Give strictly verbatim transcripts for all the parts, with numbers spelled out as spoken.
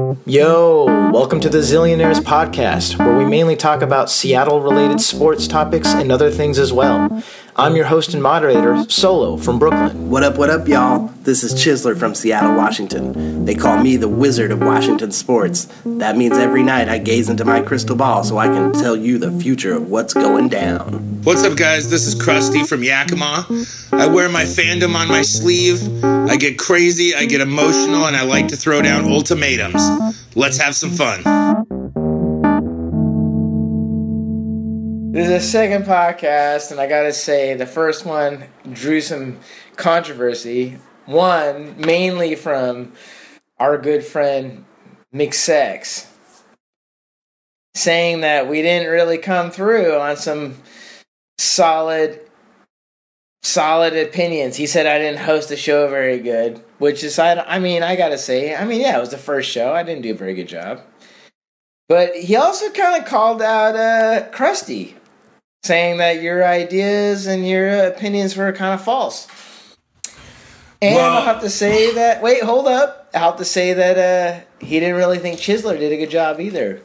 Yo, welcome to the Zillionaires Podcast, where we mainly talk about Seattle-related sports topics and other things as well. I'm your host and moderator, Solo, from Brooklyn. What up, what up, y'all? This is Chisler from Seattle, Washington. They call me the Wizard of Washington sports. That means every night I gaze into my crystal ball so I can tell you the future of what's going down. What's up, guys? This is Krusty from Yakima. I wear my fandom on my sleeve. I get crazy, I get emotional, and I like to throw down ultimatums. Let's have some fun. This is the second podcast, and I gotta say, the first one drew some controversy. One, mainly from our good friend McSex, saying that we didn't really come through on some solid, solid opinions. He said I didn't host the show very good, which is, I, I mean, I gotta say, I mean, yeah, it was the first show. I didn't do a very good job. But he also kind of called out uh, Krusty, saying that your ideas and your opinions were kind of false. And well, I'll have to say that, wait, hold up. I'll have to say that uh, he didn't really think Chisler did a good job either.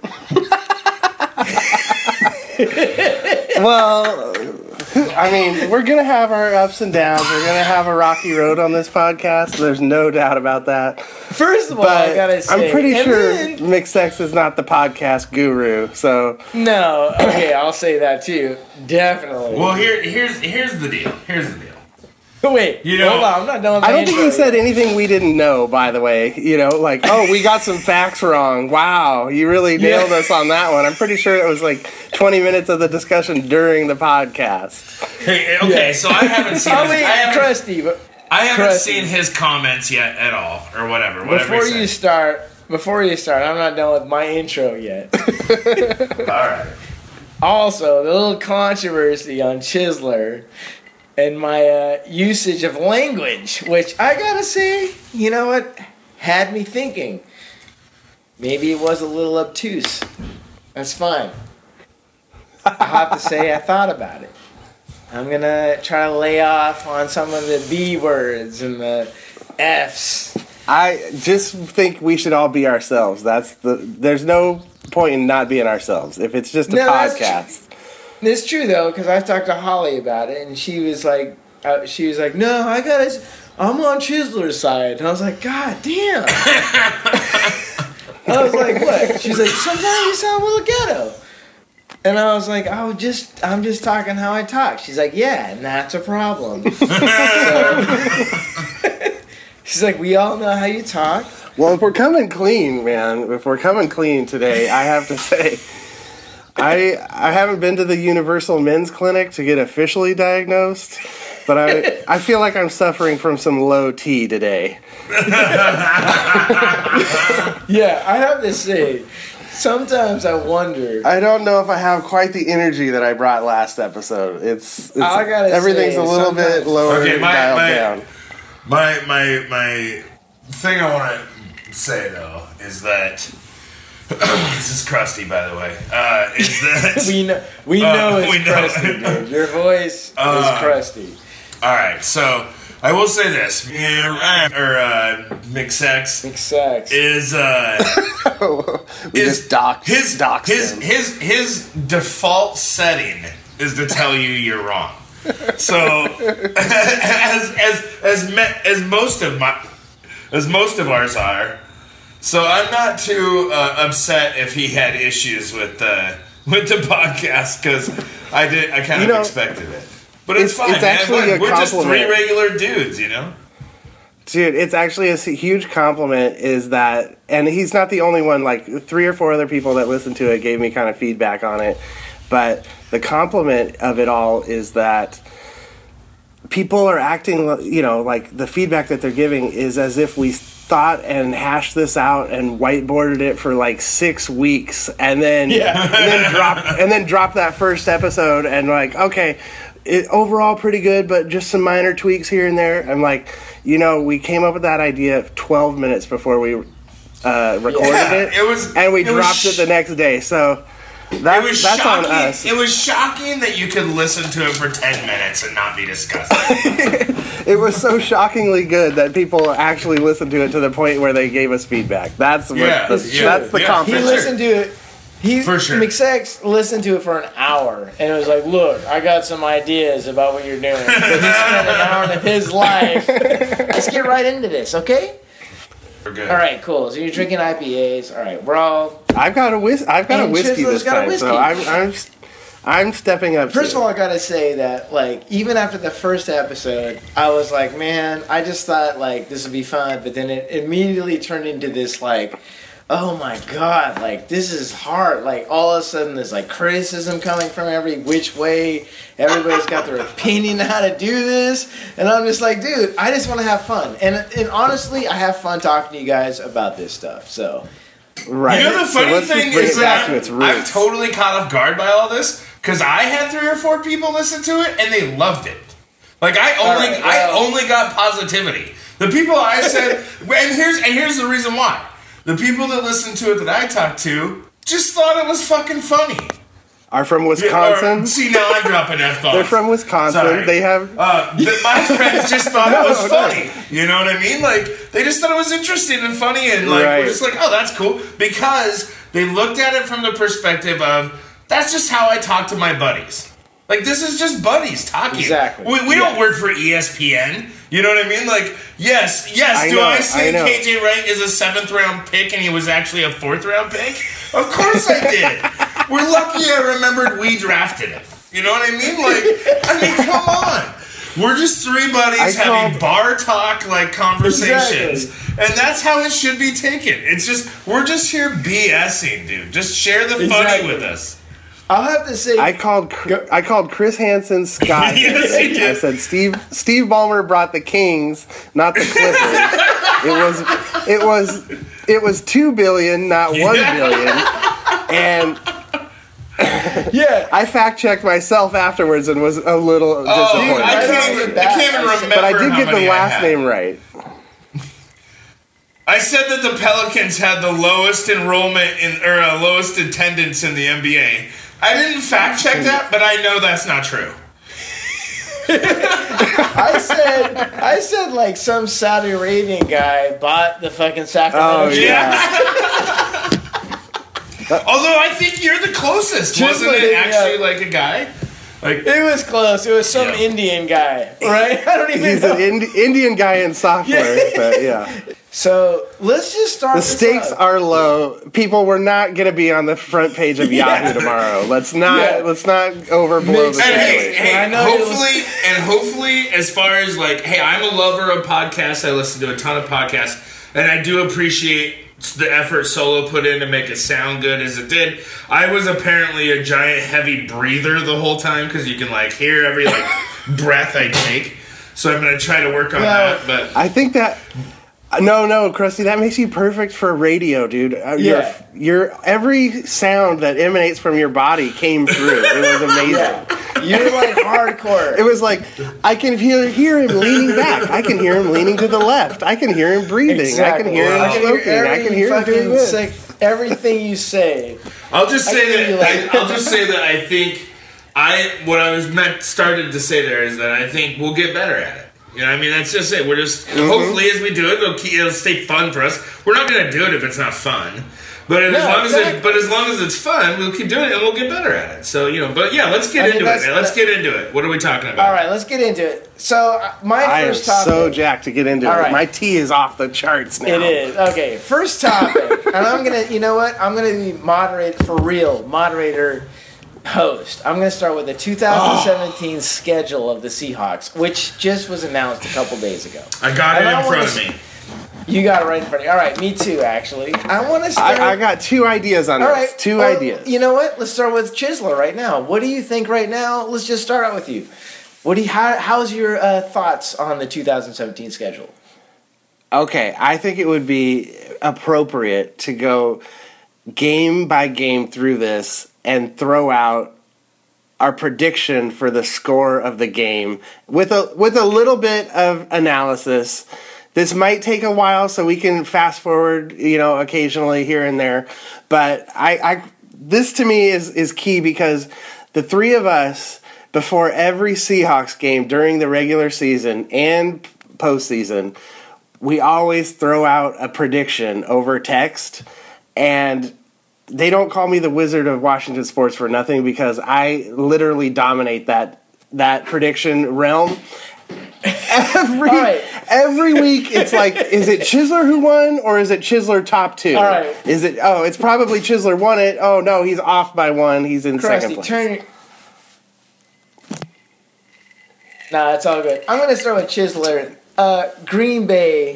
Well, I mean, we're going to have our ups and downs. We're going to have a rocky road on this podcast. There's no doubt about that. First of all, but I got to say, I'm pretty sure then, McSex is not the podcast guru, so. No, okay, I'll say that too. Definitely. Well, here, here's here's the deal. Here's the deal. Wait, you know, hold on, I'm not done with my I don't think he intro said yet. anything we didn't know, by the way. You know, like, oh, we got some facts wrong. Wow, you really nailed Yeah. us on that one. I'm pretty sure it was like twenty minutes of the discussion during the podcast. Hey, okay, Yeah. so I haven't seen. I his, mean, I haven't, Krusty, but I haven't Krusty. seen his comments yet at all, or whatever. Whatever. Before he you said. start, before you start, I'm not done with my intro yet. All right. Also, the little controversy on Chisler and my uh, usage of language, which I gotta say, you know what, had me thinking. Maybe it was a little obtuse. That's fine. I have to say I thought about it. I'm gonna try to lay off on some of the B words and the F's. I just think we should all be ourselves. That's the. There's no point in not being ourselves if it's just a No, that's podcast. It's true though, because I've talked to Holly about it, and she was like, uh, she was like, no, I gotta, I'm on Chisler's side, and I was like, God damn. I was like, what? She's like, sometimes you sound a little ghetto, and I was like, I was just, I'm just talking how I talk. She's like, yeah, and that's a problem. So, she's like, we all know how you talk. Well, if we're coming clean, man, if we're coming clean today, I have to say, I I haven't been to the Universal Men's Clinic to get officially diagnosed, but I I feel like I'm suffering from some low T today. Yeah, I have to say, sometimes I wonder. I don't know if I have quite the energy that I brought last episode. It's, it's I gotta everything's say, a little bit sometimes- lower Okay, my- dialed my- down. My my my thing I want to say though is that this is Krusty, by the way. Uh, is that We know, we Uh, know it's we know. crusty, dude. Your voice Uh, is crusty. all right? So I will say this, or uh, McSex McSex. is uh, we is just doxed, his doxed his him. his his default setting is to tell you you're wrong. So as as as me, as most of my as most of ours are. So I'm not too uh, upset if he had issues with the with the podcast because I did I kind You of know, expected it. But it's, it's- fine, it's man. actually We're, a we're just three compliment. regular dudes, you know. Dude, it's actually a huge compliment is that, and he's not the only one, like three or four other people that listened to it gave me kind of feedback on it, but the compliment of it all is that people are acting, you know, like the feedback that they're giving is as if we thought and hashed this out and whiteboarded it for like six weeks and then, Yeah. and then drop and then drop that first episode and like, okay, it, overall pretty good, but just some minor tweaks here and there. I'm like, you know, we came up with that idea twelve minutes before we uh, recorded Yeah, it, it was- and we it was dropped sh- it the next day. So That's, it was that's shocking. on us. It was shocking that you could listen to it for ten minutes and not be disgusted. It was so shockingly good that people actually listened to it to the point where they gave us feedback. That's what Yeah, the, yeah, that's the yeah. He confidence. sure. listened to it. He For sure. McSex listened to it for an hour, and it was like, "Look, I got some ideas about what you're doing." But he spent an hour of his life. Let's get right into this, okay? We're good. All right, cool. So you're drinking I P As. All right, we're all. I've got a whis- I've got And a whiskey Chisler's this got a time, so whiskey. I'm I'm I'm stepping up. First to of all, it. I gotta say that, like, even after the first episode, I was like, man, I just thought like this would be fun, but then it immediately turned into this like, oh my god, like this is hard. Like all of a sudden, there's like criticism coming from every which way. Everybody's got their opinion on how to do this, and I'm just like, dude, I just want to have fun. And and honestly, I have fun talking to you guys about this stuff. So. Right. You know the So funny let's just thing bring is it back that to its I'm, I'm roots. totally caught off guard by all this because I had three or four people listen to it and they loved it. Like I only right, well- I only got positivity. The people I said and here's and here's the reason why. The people that listened to it that I talked to just thought it was fucking funny. Are from Or- Wisconsin. see now I'm dropping F bombs. They're from Wisconsin. Sorry. They have. Uh, th- my friends just thought No, it was no. funny. You know what I mean? Like they just thought it was interesting and funny, and like Right. we're just like, oh, that's cool because they looked at it from the perspective of that's just how I talk to my buddies. Like this is just buddies talking. Exactly. We, we Yeah. don't work for E S P N. You know what I mean? Like yes, yes. I do know, I say I know. K J Wright is a seventh round pick and he was actually a fourth round pick? Of course I did. We're lucky I remembered we drafted him. You know what I mean? Like, I mean, come on. We're just three buddies I having called- bar talk like conversations. And that's how it should be taken. It's just, we're just here BSing, dude. Just share the funny Exactly. with us. I'll have to say, I called. Cr- I called Chris Hansen Scott. Yes, you did. I said Steve. Steve Ballmer brought the Kings, not the Clippers. it was. It was. It was two billion, not one Yeah. billion. And yeah. I fact checked myself afterwards and was a little Oh, disappointed. I Right can't, off even, the I bat, can't even I said- remember but I did how get the many I last had. name right. I said that the Pelicans had the lowest enrollment in or uh, lowest attendance in the N B A. I didn't fact check that, but I know that's not true. I said, I said, like some Saudi Arabian guy bought the fucking Sacramento. Oh, Kings. yeah. Although I think you're the closest, Just wasn't like it? it, Actually, yeah. like a guy, like It was close. It was some Yeah. Indian guy, right? I don't even He's know. an Indi- Indian guy in software, but yeah. So let's just start. The this stakes up. are low. People, we're not going to be on the front page of Yahoo Yeah. tomorrow. Let's not. Yeah. Let's not overblow Makes the And hey, situation. hey, I know you hopefully, and hopefully, as far as like, hey, I'm a lover of podcasts. I listen to a ton of podcasts, and I do appreciate the effort Solo put in to make it sound good as it did. I was apparently a giant heavy breather the whole time because you can like hear every like breath I take. So I'm gonna try to work on Yeah. that. But I think that. No, no, Krusty, that makes you perfect for radio, dude. Uh, Yeah. Your, your every sound that emanates from your body came through. It was amazing. You're like hardcore. It was like I can hear, hear him leaning back. I can hear him leaning to the left. I can hear him breathing. I can hear him I can hear smoking. I every can hear him doing fucking this. sick, everything you say. I'll just I say can that be like- I, I'll just say that I think I what I was meant started to say there is that I think we'll get better at it. You know, what I mean, that's just it. We're just hopefully as we do it, it'll, keep, it'll stay fun for us. We're not going to do it if it's not fun, but as No, long as exactly. it, but as long as it's fun, we'll keep doing it and we'll get better at it. So you know, but yeah, let's get I mean, into it. that's- Man. Let's get into it. What are we talking about? All right, let's get into it. So uh, my I am first topic. so jacked to get into All it. right. My tea is off the charts now. It is okay. First topic, and I'm gonna. You know what? I'm gonna be moderate for real. Moderator, host. I'm gonna start with the two thousand seventeen schedule of the Seahawks, which just was announced a couple days ago. I got And it I in front wanna of me. You got it right in front of you. All right, me too. Actually, I want to start. I, I got two ideas on All this. right, Two well, ideas. You know what? Let's start with Chisler right now. What do you think right now? Let's just start out with you. What do you? How, how's your uh, thoughts on the two thousand seventeen schedule? Okay, I think it would be appropriate to go game by game through this and throw out our prediction for the score of the game with a with a little bit of analysis. This might take a while, so we can fast forward, you know, occasionally here and there. But I, I this to me is, is key because the three of us, before every Seahawks game during the regular season and postseason, we always throw out a prediction over text, and they don't call me the Wizard of Washington Sports for nothing because I literally dominate that that prediction realm. Every right. every week, it's like, is it Chisler who won, or is it Chisler top two? All right. Is it? Oh, it's probably Chisler won it. Oh no, he's off by one. He's in Krusty, second place. turn your... Nah, it's all good. I'm going to throw a Chisler. Uh, Green Bay,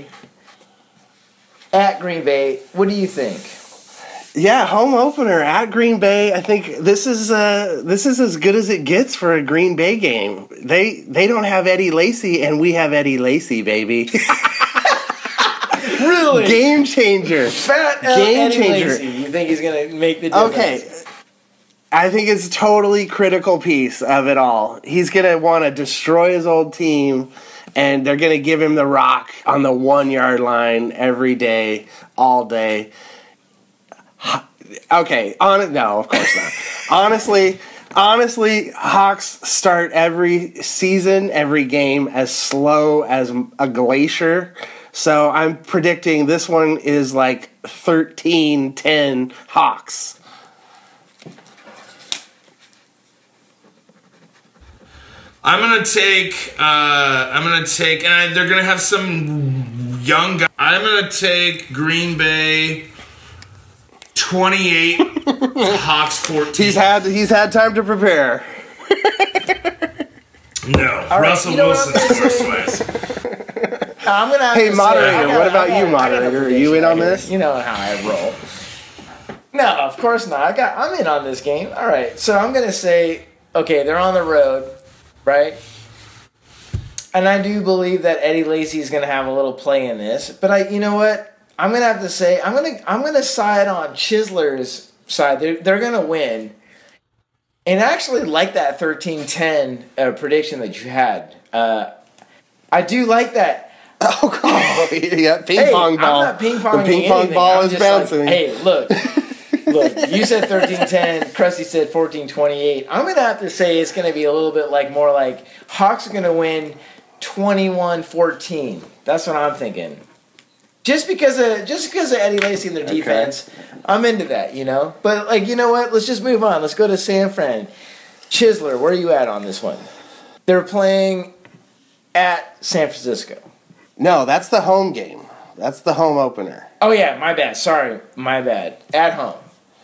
at Green Bay, what do you think? Yeah, home opener at Green Bay. I think this is uh, this is as good as it gets for a Green Bay game. They they don't have Eddie Lacy, and we have Eddie Lacy, baby. Really? Game changer. Fat uh, Game Eddie changer. Lacy. You think he's going to make the difference? Okay. I think it's a totally critical piece of it all. He's going to want to destroy his old team, and they're going to give him the rock on the one-yard line every day, all day. Okay, on no, of course not. honestly, honestly, Hawks start every season, every game as slow as a glacier. So I'm predicting this one is like thirteen ten Hawks. I'm gonna take. Uh, I'm gonna take, and I, they're gonna have some young guys. I'm gonna take Green Bay. twenty-eight, Hawks fourteen. He's had he's had time to prepare. No, All right, Russell you know Wilson scores twice. I'm gonna have Hey, to moderator, say, I got- what about I got- you, I got a moderator? Are you in on prediction this? here. You know how I roll. No, of course not. I got. I'm in on this game. All right, so I'm gonna say, okay, they're on the road, right? And I do believe that Eddie Lacy is gonna have a little play in this. But I, you know what? I'm gonna have to say I'm gonna I'm gonna side on Chisler's side. They're they're gonna win. And I actually like that thirteen ten uh, prediction that you had. Uh, I do like that. Oh god, yeah, ping Hey, pong ball. I'm not ping ponging The ping pong anything. ball I'm is just bouncing. Like, hey, look, look. You said thirteen ten. Krusty said fourteen twenty-eight. I'm gonna have to say it's gonna be a little bit like more like Hawks are gonna win twenty-one fourteen. That's what I'm thinking. Just because of just because of Eddie Lacy and their Okay. defense, I'm into that, you know. But like, you know what? Let's just move on. Let's go to San Fran. Chisler, where are you at on this one? They're playing at San Francisco. No, that's the home game. That's the home opener. Oh yeah, my bad. Sorry, my bad. At home.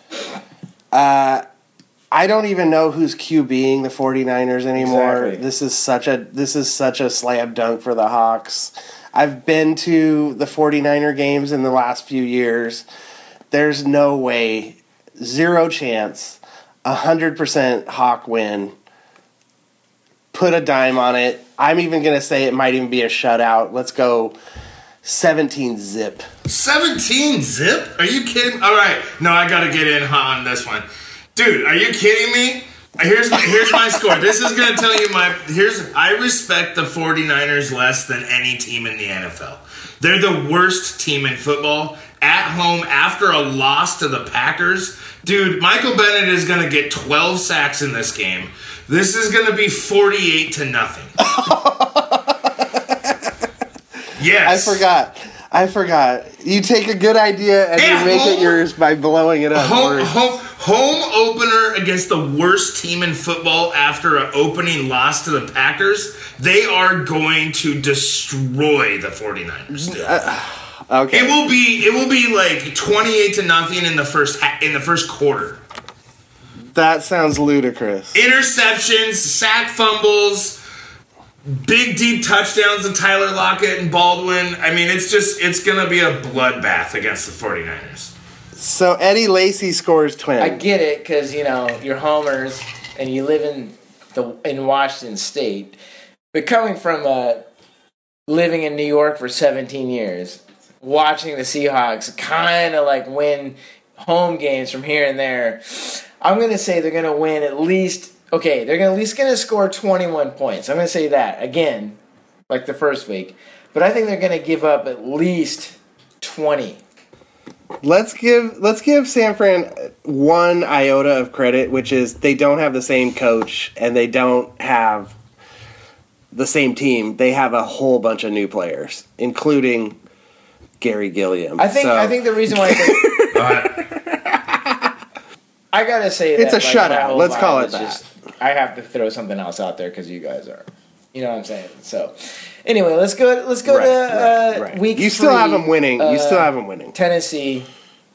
Uh, I don't even know who's QBing the 49ers anymore. Exactly. This is such a this is such a slam dunk for the Hawks. I've been to the 49er games in the last few years. There's no way, zero chance, one hundred percent Hawk win. Put a dime on it. I'm even going to say it might even be a shutout. Let's go seventeen zip. seventeen zip? Are you kidding? All right, no, I gotta get in hot on this one, dude. Are you kidding me? Here's my, here's my score. This is gonna tell you my. Here's I respect the 49ers less than any team in the N F L. They're the worst team in football. At home after a loss to the Packers, dude. Michael Bennett is gonna get twelve sacks in this game. This is gonna be forty-eight to nothing. Yes. I forgot. I forgot. You take a good idea and Yeah, you make home- it yours by blowing it up. Home, Or- home, home opener against the worst team in football after an opening loss to the Packers. They are going to destroy the 49ers. Dude. Okay. It will be it will be like twenty-eight to nothing in the first ha- in the first quarter. That sounds ludicrous. Interceptions, sack fumbles, big deep touchdowns to Tyler Lockett and Baldwin. I mean, it's just it's going to be a bloodbath against the 49ers. So Eddie Lacy scores twin. I get it because you know you're homers and you live in the in Washington State, but coming from uh, living in New York for seventeen years, watching the Seahawks kind of like win home games from here and there, I'm gonna say they're gonna win at least. Okay, they're gonna at least gonna score twenty-one points. I'm gonna say that again, like the first week, but I think they're gonna give up at least twenty. let's give let's give San Fran one iota of credit, which is they don't have the same coach and they don't have the same team. They have a whole bunch of new players, including Gary Gilliam. I think so, I think the reason why I, think, I gotta say it's that, a like, shutout. Let's call it is that. Just, I have to throw something else out there because you guys are, you know what I'm saying. So, anyway, let's go. Let's go right, to right, uh, right. week. You still three, have them winning. Uh, you still have them winning. Tennessee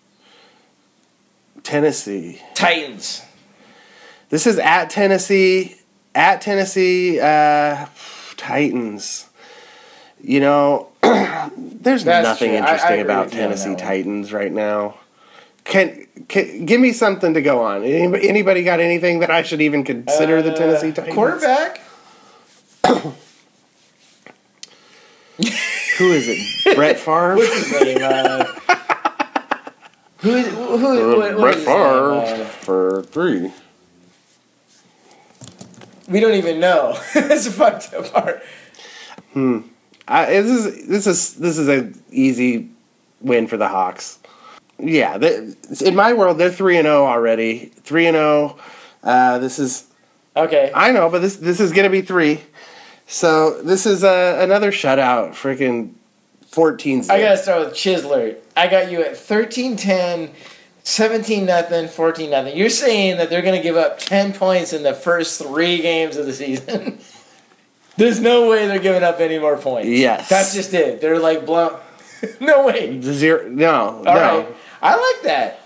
Tennessee Titans. This is at Tennessee. At Tennessee uh, Titans. You know, there's That's nothing true. I- I interesting agree about with you on that Tennessee one. Titans right now. Can, can give me something to go on? Anybody, anybody got anything that I should even consider the Tennessee Titans? Quarterback. Who is it? Brett Favre. What's his name? Uh, who is who? who what, what Brett is his Favre name? Uh, for three. we don't even know. That's the fucked up part. I, this is this is this is an easy win for the Hawks. Yeah, they, in my world, they're three and zero already. Three and zero. Uh, this is Okay. I know, but this this is gonna be three. So this is uh, another shutout. Freaking fourteen. I gotta start with Chisler. I got you at thirteen ten, seventeen nothing, fourteen nothing. You're saying that they're gonna give up ten points in the first three games of the season. There's no way they're giving up any more points. Yes. That's just it. They're like blown. No way. Zero. No. All no. right. I like that.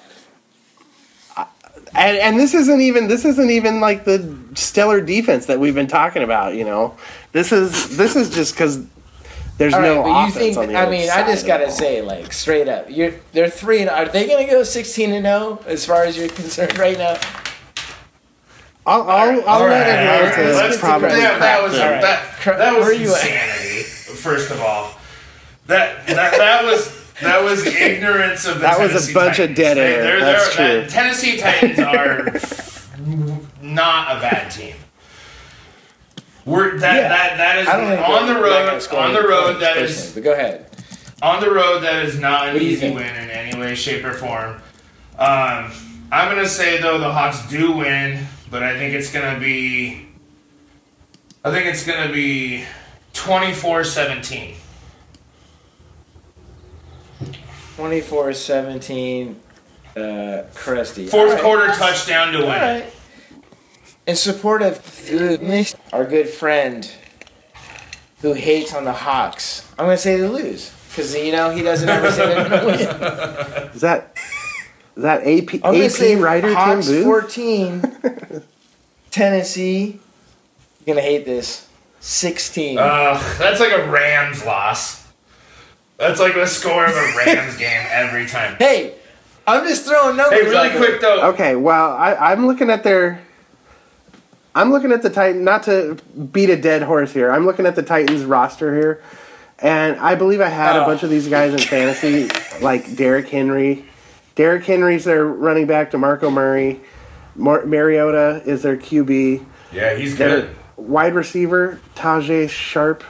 And and this isn't even this isn't even like the stellar defense that we've been talking about. You know, this is this is just because there's All right, no but you offense think? on the I other mean, side I just of gotta it. say, like straight up, you're they're three and are they gonna go sixteen and zero as far as you're concerned right now? I'll I'll, I'll All let right, all right. Atlanta Let's probably. take that, that was All right. that, Cra- that was where are you at? insanity. First of all, that that that was that was ignorance of the That was a Tennessee bunch of Titans. dead They- air. they're- That's they're- true. that- Tennessee Titans are not a bad team. We're that Yeah. that that is I don't think on the they're not gonna road. score On any the road, points that personally, is But go ahead. on the road. That is not an What do you easy think? win in any way, shape, or form. Um, I'm gonna say though the Hawks do win, but I think it's gonna be. I think it's gonna be twenty-four seventeen. twenty-four seventeen, uh, Krusty. Fourth All right. quarter touchdown to win. All right. In support of our good friend who hates on the Hawks, I'm going to say they lose. Because, you know, he doesn't ever say they're going to win. Is that is that A P I'm going A to say P writer Hawks Tim Booth? fourteen, Tennessee, you're going to hate this, sixteen. Uh, that's like a Rams loss. That's like the score of a Rams game every time. hey, I'm just throwing numbers Hey, really out there. quick though. Okay, well, I, I'm looking at their. I'm looking at the Titan. Not to beat a dead horse here. I'm looking at the Titans roster here, and I believe I had a Oh. bunch of these guys in fantasy, like Derrick Henry. Derrick Henry's their running back. DeMarco Murray, Mar- Mariota is their Q B. Yeah, he's Their good. wide receiver Tajay Sharp.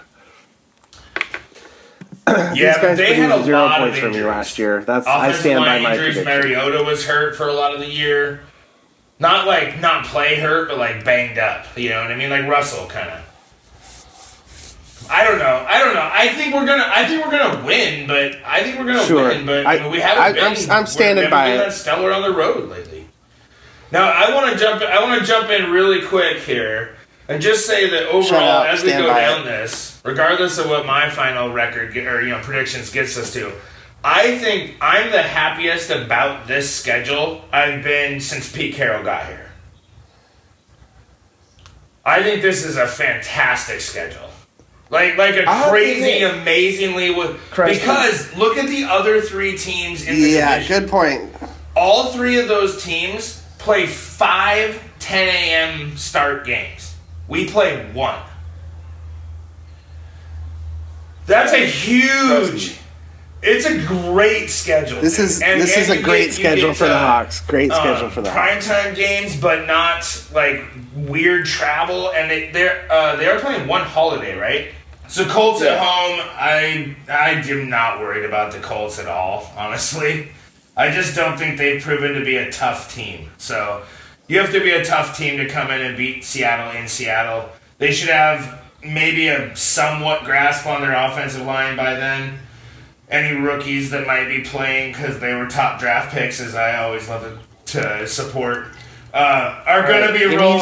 Yeah, These but guys they had a produced zero lot points of from me injuries. last year. That's I Offensive stand by line my injuries. prediction. Mariota was hurt for a lot of the year. Not like not play hurt, but like banged up. You know what I mean? Like Russell kind of. I don't know. I don't know. I think we're gonna. I think we're gonna win, but I think we're gonna Sure. win. But I- I mean, we haven't I- been. I'm- I'm standing we haven't by been it. that stellar on the road lately. Now I want to jump. I want to jump in really quick here and just say that overall, up, as we stand go by down it. this, regardless of what my final record get, or you know predictions gets us to, I think I'm the happiest about this schedule I've been since Pete Carroll got here. I think this is a fantastic schedule. Like like a I'll crazy, admit- amazingly with Crazy. because look at the other three teams in the Yeah, division. good point. All three of those teams play five ten a.m. start games. We play one. That's a huge. It's a great schedule. This is And- this and is a you great get- you schedule get for the to, Hawks. Great uh, schedule for the Hawks. primetime games, but not like weird travel. And they they're uh, they are playing one holiday, right? So Colts at Yeah. home. I I am not worried about the Colts at all, honestly. I just don't think they've proven to be a tough team. So you have to be a tough team to come in and beat Seattle in Seattle. They should have maybe a somewhat grasp on their offensive line by then. Any rookies that might be playing because they were top draft picks, as I always love to support, uh, are going to be rolling.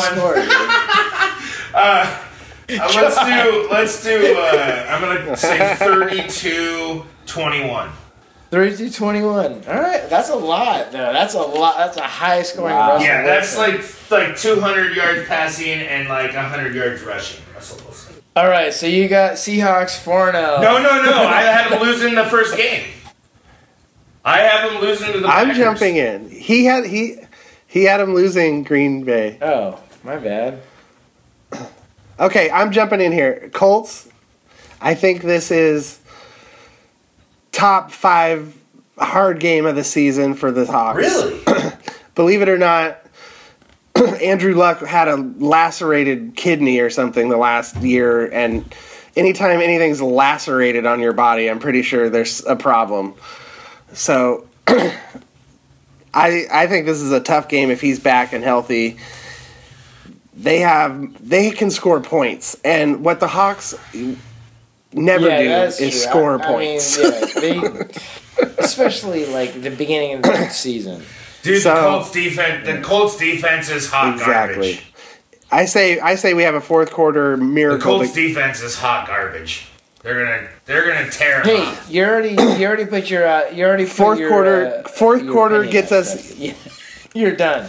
uh, uh, let's do, let's do, uh, I'm going to say thirty-two twenty-one. thirty-two twenty-one. All right, that's a lot, though. That's a lot. That's a high scoring Wow. Russell Yeah, that's Wilson. like like two hundred yards passing and like one hundred yards rushing. Russell Wilson. All right, so you got Seahawks four and oh. No, no, no. I had him losing the first game. I have him losing to the I'm Packers. jumping in. He had he he had him losing Green Bay. Oh, my bad. Okay, I'm jumping in here. Colts. I think this is top five hard game of the season for the Hawks. Really? Believe it or not, Andrew Luck had a lacerated kidney or something the last year, and anytime anything's lacerated on your body, I'm pretty sure there's a problem. So I I think this is a tough game if he's back and healthy. They have they can score points, and what the Hawks never Yeah, do that's is true. score I, points. I mean, yeah, they, especially like the beginning of the season. Dude, So- the Colts defense the Colts defense is hot Exactly. garbage. I say I say we have a fourth quarter The miracle. Colts to- defense is hot garbage. They're gonna they're gonna tear 'em Hey, up. you already you already put your uh, you already put Fourth your, quarter- uh, fourth your quarter opinion gets out, us- Justin. Yeah. You're done.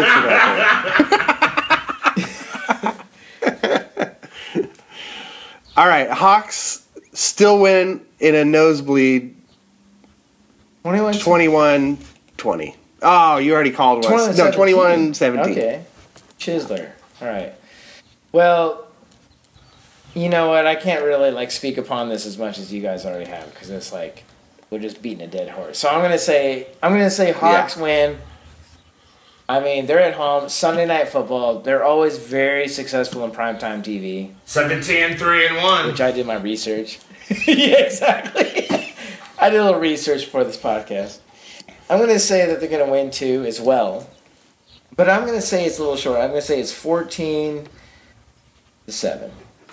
All right, Hawks still win in a nosebleed twenty-one twenty-one twenty. Oh, you already called once. No, twenty-one seventeen. Okay. Chisler. All right. Well, you know what? I can't really like speak upon this as much as you guys already have because it's like we're just beating a dead horse. So I'm gonna say I'm gonna say Hawks Yeah. win. I mean, they're at home. Sunday Night Football. They're always very successful in primetime T V, Seventeen three and one. which I did my research. Yeah, exactly. I did a little research for this podcast. I'm going to say that they're going to win too as well. But I'm going to say it's a little short. I'm going to say it's fourteen to seven.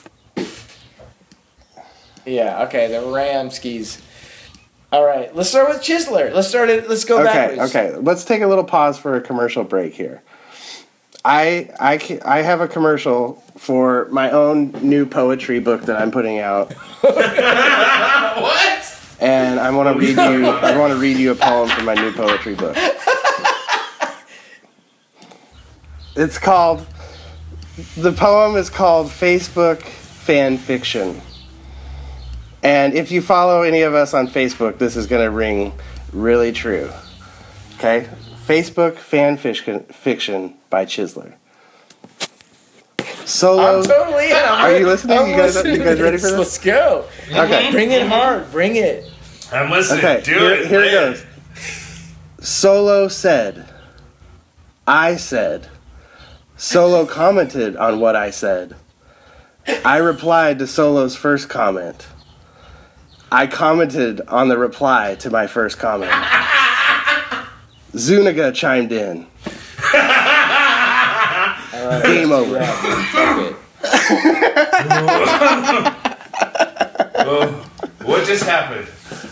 Yeah, okay, the Ramskis. All right, let's start with Chisler. Let's start it. Let's go Okay, backwards. okay. Let's take a little pause for a commercial break here. I I ca- I have a commercial for my own new poetry book that I'm putting out, What? and I want to read you. I want to read you a poem from my new poetry book. It's called. The poem is called Facebook Fan Fiction. And if you follow any of us on Facebook, this is going to ring really true. Okay? Facebook Fan Fiction, fiction by Chisler. Solo. I'm totally in. I'm Are you ready- listening? I'm You guys- listening you guys to ready for this? Let's go. Okay. Bring it hard. Bring it. I'm listening. Okay, Do here, it. here it man. goes. Solo said, I said. Solo commented on what I said. I replied to Solo's first comment. I commented on the reply to my first comment. Zuniga chimed in. All right, Game over. yeah, dude, fuck it. Oh, what just happened?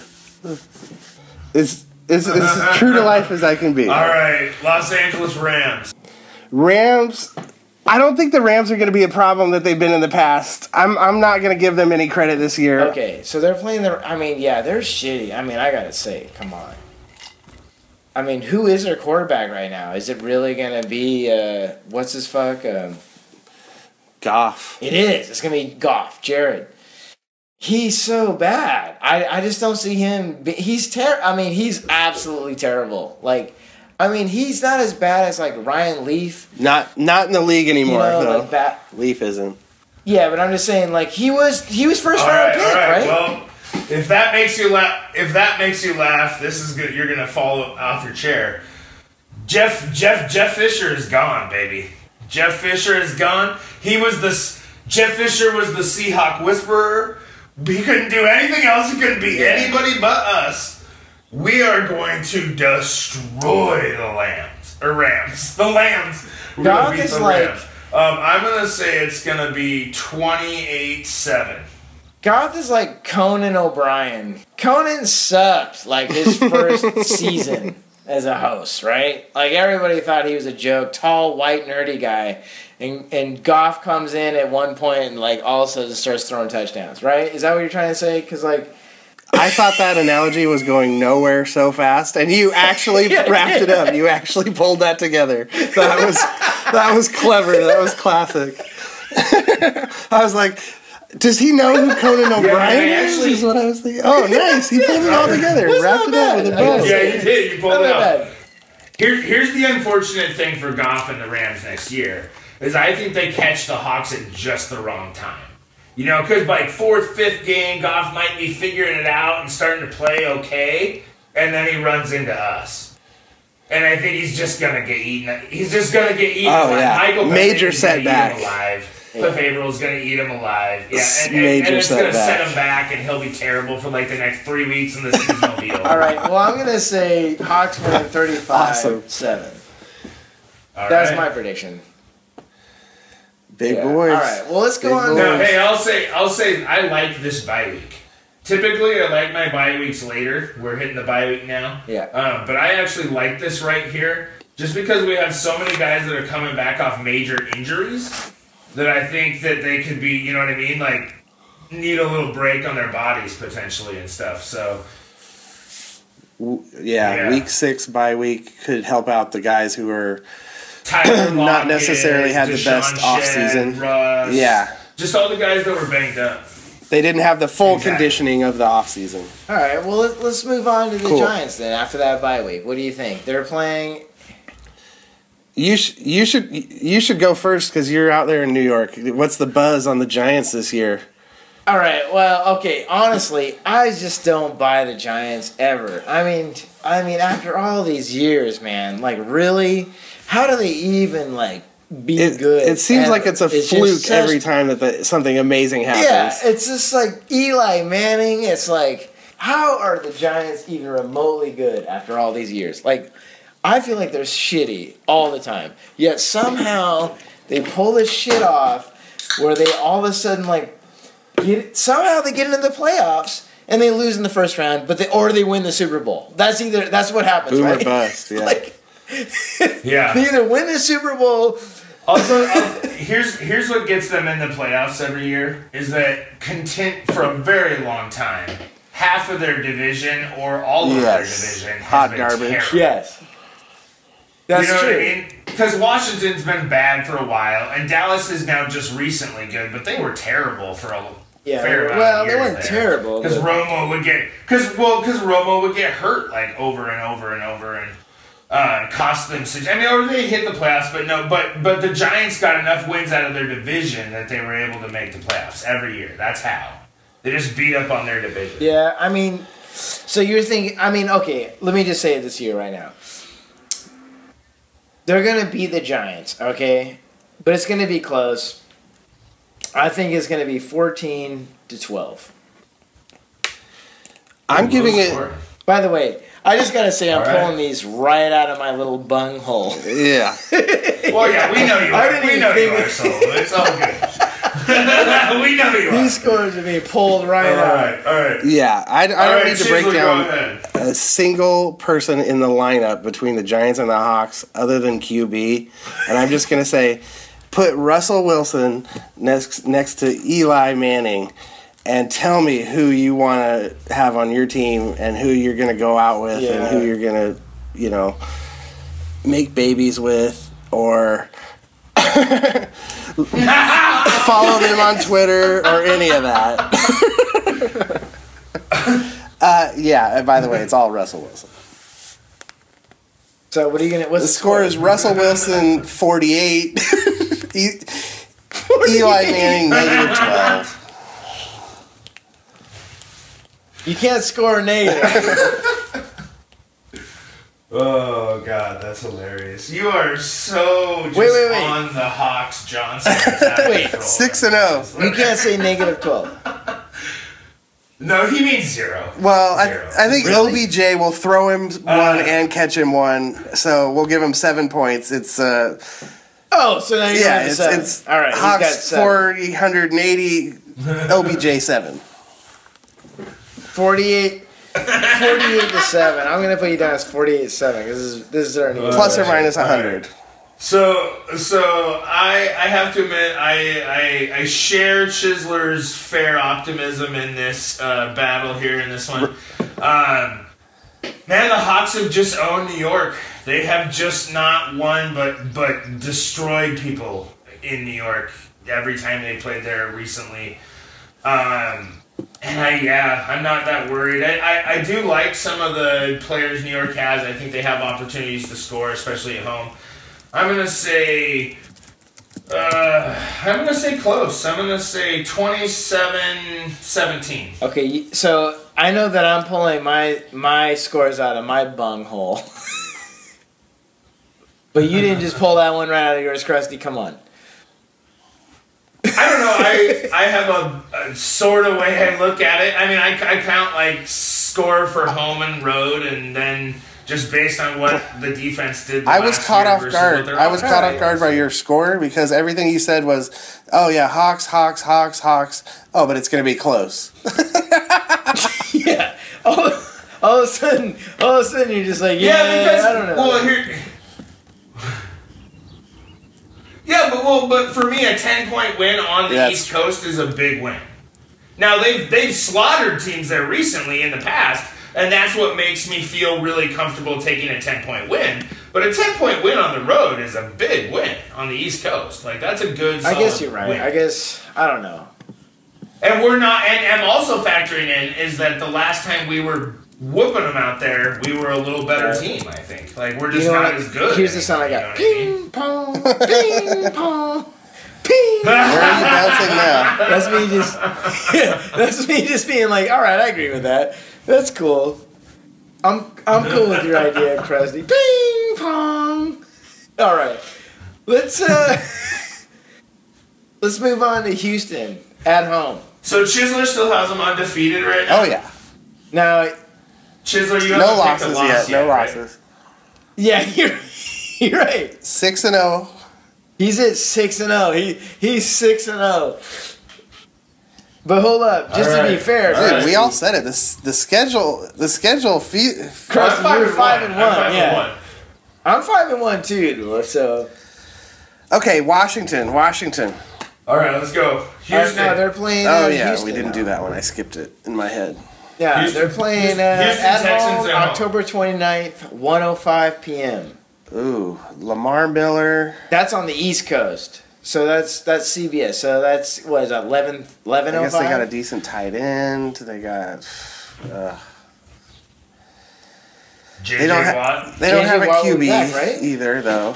It's, it's, it's as true to life as I can be. All right, Los Angeles Rams. Rams, I don't think the Rams are going to be a problem that they've been in the past. I'm I'm not going to give them any credit this year. Okay, so they're playing their. I mean, yeah, they're shitty. I mean, I gotta say, come on. I mean, who is their quarterback right now? Is it really gonna be uh, what's his fuck? Um, Goff. it is. It's gonna be Goff, Jared. He's so bad. I I just don't see him. Be, he's ter. I mean, he's absolutely terrible. Like, I mean, he's not as bad as like Ryan Leaf. Not not in the league You anymore. know, no. like that. Leaf isn't. Yeah, but I'm just saying, like he was. He was first All round right, pick, all right. right? Well, if that makes you laugh, if that makes you laugh, this is good. You're gonna fall off your chair. Jeff Jeff Jeff Fisher is gone, baby. Jeff Fisher is gone. He was the Jeff Fisher was the Seahawk whisperer. He couldn't do anything else. He couldn't be Yeah. anybody but us. we are going to destroy the Lambs or Rams. The Lambs. We're Goff going to beat is the like- Rams. Um, I'm going to say it's going to be twenty-eight seven. Goff is like Conan O'Brien. Conan sucked like his first season as a host, right? Like everybody thought he was a joke, tall, white, nerdy guy. And and Goff comes in at one point and like all of a sudden starts throwing touchdowns, right? Is that what you're trying to say? Because like I thought that analogy was going nowhere so fast, and you actually Yeah, wrapped it yeah. up. You actually pulled that together. That was that was clever. That was classic. I was like, does he know who Conan O'Brien I is? actually- Is what I was thinking. Oh, nice. He pulled it all together. That's Wrapped it not up with a bad. bow. Yeah, you did. You pulled not it that out. bad. Here, here's the unfortunate thing for Goff and the Rams next year is I think they catch the Hawks at just the wrong time. You know, because like fourth, fifth game, Goff might be figuring it out and starting to play okay, and then he runs into us. And I think he's just gonna get eaten. He's just gonna get eaten. Oh, alive. yeah. Michael Major Pittman's gonna eat setback. him alive. Cliff Avril's gonna eat him alive. Yeah, S- and, and, major and it's gonna setback. set him back, and he'll be terrible for like the next three weeks, and the season will be over. All right, well I'm gonna say Hawks win thirty-five seven. Awesome. All That's right? my prediction. Big Yeah. boys. All right, well let's go Big on. boys. No, hey, I'll say, I'll say, I like this bye week. Typically, I like my bye weeks later. We're hitting the bye week now. Yeah. Um, but I actually like this right here, just because we have so many guys that are coming back off major injuries that I think that they could be, you know what I mean, like need a little break on their bodies potentially and stuff. So W- Yeah, Yeah. week six bye week could help out the guys who are Tyler Not Lockett, necessarily had the Deshaun best Shedd, offseason. Russ, Yeah. just all the guys that were banged up. they didn't have the full Exactly. conditioning of the offseason. All right, well let, let's move on to the Cool. Giants then. After that bye week, what do you think? They're playing. You sh- you should you should go first because you're out there in New York. What's the buzz on the Giants this year? All right, well, okay. Honestly, I just don't buy the Giants ever. I mean, I mean, after all these years, man, like really, how do they even like be It, good? it seems ever? like it's a just fluke such- every time that the, something amazing happens. Yeah, it's just like Eli Manning. It's like, how are the Giants even remotely good after all these years? Like, I feel like they're shitty all the time. Yet somehow they pull this shit off where they all of a sudden like get somehow they get into the playoffs and they lose in the first round, but they or they win the Super Bowl. That's either that's what happens, Boom or right? bust, yeah. like Yeah. they either win the Super Bowl. Also, uh, here's here's what gets them in the playoffs every year is that content for a very long time, half of their division or all of Yes. their division has Hot been garbage. terrible. Yes, that's you know true. what I mean? Because Washington's been bad for a while, and Dallas is now just recently good, but they were terrible for a Yeah, fair amount well, of they years weren't terrible, Because but- Romo would get because well because Romo would get hurt like over and over and over and uh, cost them. such- I mean, or they hit the playoffs, but no, but but the Giants got enough wins out of their division that they were able to make the playoffs every year. That's how they just beat up on their division. Yeah, I mean, so you're thinking, I mean, okay, let me just say this here right now. They're going to beat the Giants, okay? But it's going to be close. I think it's going to be fourteen to twelve. I'm giving it. Score. By the way, I just got to say I'm All right. pulling these right out of my little bung hole. Yeah. Well, yeah, we know you I are. didn't We even know you think- are, so it's all good. we know you are. These scores are being pulled right All out. right, all right. Yeah, I, I don't All right, need to break Chisley, go down ahead. a single person in the lineup between the Giants and the Hawks other than Q B, and I'm just gonna say, put Russell Wilson next next to Eli Manning, and tell me who you want to have on your team and who you're gonna go out with and Yeah. who you're gonna, you know, make babies with or. Follow them on Twitter or any of that. uh, yeah, and by the way, it's all Russell Wilson. So what are you going to, what's The score is Russell Wilson forty-eight, E- Eli Manning negative twelve. You can't score negative. Oh god, that's hilarious. You are so just Wait, wait, wait. on the Hawks Johnson. Wait, six and oh. You can't say negative twelve. No, he means zero. Well, Zero. I, I think Really? O B J will throw him one Uh, and catch him one, so we'll give him seven points. It's uh, Oh, so now you're yeah, going to it's seven. it's All right, he's got Hawks seven. four hundred eighty, O B J seven. forty-eight, forty-eight to seven. I'm going to put you down as forty-eight to seven because this is, this is our new Plus or version. minus one hundred. So, so I I have to admit I I, I share Chisler's fair optimism in this uh, battle here in this one. Um, man, the Hawks have just owned New York. They have just not won, but but destroyed people in New York every time they played there recently. Um, and I yeah, I'm not that worried. I, I I do like some of the players New York has. I think they have opportunities to score, especially at home. I'm gonna say, uh, I'm gonna say close. I'm gonna say twenty-seven seventeen. Okay, y- so I know that I'm pulling my my scores out of my bunghole. But you didn't just pull that one right out of yours, Krusty. Come on. I don't know. I I have a, a sort of way I look at it. I mean, I, I count like score for home and road, and then just based on what the defense did. I was last caught year off versus guard. what their I was offense caught off is. guard by your score because everything you said was, "Oh yeah, Hawks, Hawks, Hawks, Hawks." Oh, but it's going to be close. Yeah. All, all of a sudden, all of a sudden, you're just like, yeah, Yeah, because I don't know. well here. Yeah, but well, but for me, a ten point win on the Yeah, East Coast is a big win. Now they've they've slaughtered teams there recently in the past, and that's what makes me feel really comfortable taking a ten point win. But a ten point win on the road is a big win on the East Coast. Like that's a good. I guess solid you're right. win. I guess I don't know. And we're not, and I'm also factoring in is that the last time we were whooping them out there, we were a little better Right. team. I think, like we're just You know not what? as good. Here's the sound I got. anymore, you know what I mean? Ping pong, ping pong, ping. Where are you bouncing now? That's me just. Yeah, that's me just being like, all right, I agree with that. That's cool. I'm I'm cool with your idea, Krusty. Ping pong. All right, let's uh, let's move on to Houston at home. So Chisler still has them undefeated right now. Oh yeah, Now, Chisler, you no haven't picked a losses loss yet. No right? losses. yeah, you're you're right. Six and zero. He's at six and zero. He he's six and zero. But hold up, just All to be right. fair, All Dude, right. we all said it. This the schedule. The schedule. Fe- Krusty, I'm you're five and I'm one. five Yeah, and one. I'm five and one too. So okay, Washington. Washington. All right, let's go. Houston. Uh, no, they're playing. Oh uh, yeah, Houston we didn't now. do that one. I skipped it in my head. Yeah, Houston- they're playing uh, Houston at Texans home at home. October twenty-ninth, one oh five p.m. Ooh, Lamar Miller. That's on the East Coast. So that's that's C B S. So that's what is that eleven eleven I oh guess they got a five? decent tight end. They got. Uh, J J they don't. Watt. Ha- they don't J J have a Watt will Q be B back, right? either, though.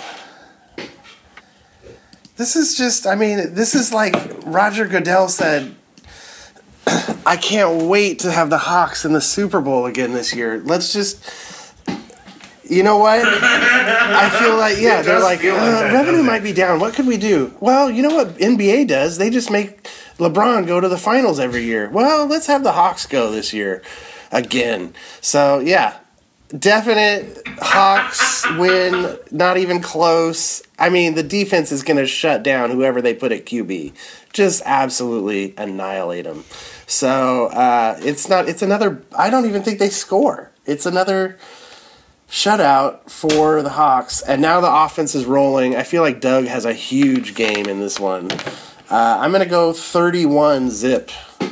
This is just. I mean, this is like Roger Goodell said. I can't wait to have the Hawks in the Super Bowl again this year. Let's just. You know what? I feel like yeah, It they're does like, feel like uh, that, revenue doesn't might it? be down. What could we do? Well, you know what N B A does? They just make LeBron go to the finals every year. Well, let's have the Hawks go this year again. So yeah, definite Hawks win. Not even close. I mean, the defense is going to shut down whoever they put at Q B. Just absolutely annihilate them. So uh, it's not. It's another. I don't even think they score. It's another shutout for the Hawks, and now the offense is rolling. I feel like Doug has a huge game in this one. Uh, I'm going to go thirty-one zip.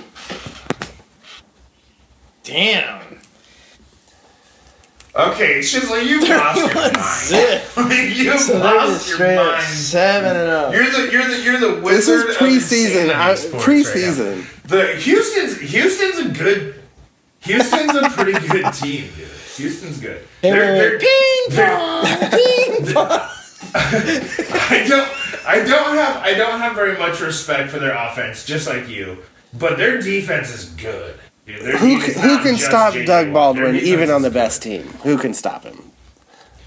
Damn. Okay, Chisler, you've lost your mind. Zip. You've So they're just lost your straight up mind. seven and oh. You're the you're the you're the This wizard is of preseason. insanity I, sports preseason. right now. The Houston's Houston's a good. Houston's a pretty good team, dude. Houston's good. Hey, They're, they're, ping they're- pong, ping pong. I don't I don't have I don't have very much respect for their offense, just like you. But their defense is good. Dude, their Who, defense is who not can just stop J J Doug Watt. Baldwin, Their defense even on is the good. best team? Who can stop him?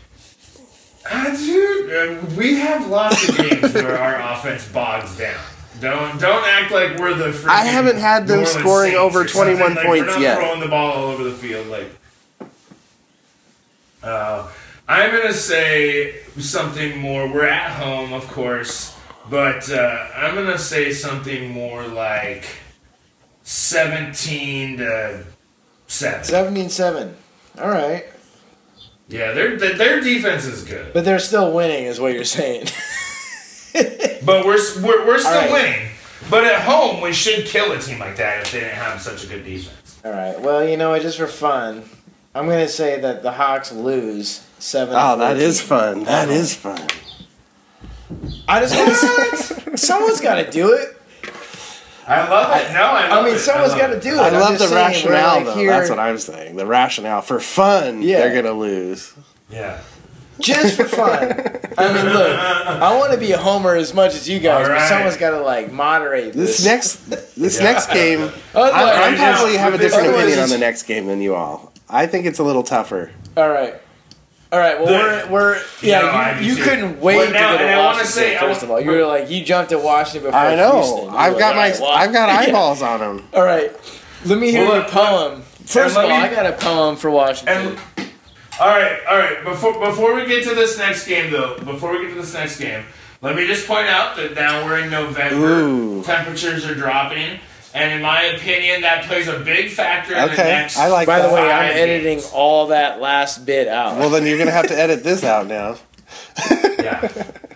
Ah, dude, uh, we have lots of games where our offense bogs down. Don't don't act like we're the. I haven't had them scoring over twenty-one like, points we're not yet. Throwing the ball all over the field, like. Uh, I'm gonna say something more. We're at home, of course, but uh, I'm gonna say something more like seventeen to seven. seventeen seven. All right. Yeah, their their defense is good, But they're still winning, is what you're saying. but we're we're, we're still right. winning. But at home, we should kill a team like that if they didn't have such a good defense. All right. Well, you know what? Just for fun, I'm going to say that the Hawks lose seven. Oh, that is fun. That is fun. I just want to. Someone's got to do it. I love it. No, I love I mean, it. someone's I got love to it. do it. I I'm love just the saying, we're rationale, like though. here- That's what I'm saying. The rationale. For fun, Yeah. they're going to lose. Yeah. Just for fun. I mean, look, I want to be a homer as much as you guys, All but right. someone's got to like moderate this. This next this Yeah. next game, Otherwise- I, I just- probably have a different otherwise opinion on it's- the next game than you all. I think it's a little tougher. All right. All right. Well, The- we're we're yeah. No, I do you, you too. couldn't wait Well, to now- get and to I wanna Washington. say- I first wa- of all, you were like you jumped to Washington before I know. Houston. You were I've got like, my all right, I've got well, eyeballs on them. All right. Let me hear Well, your let- poem. First of let all, me- I got a poem for Washington. And all right, all right. Before before we get to this next game, though, before we get to this next game, let me just point out that now we're in November. Ooh. Temperatures are dropping, and in my opinion, that plays a big factor in the Okay, next. I like By the that. way, I'm Five editing games. all that last bit out. Well, then you're gonna have to edit this out now. Yeah.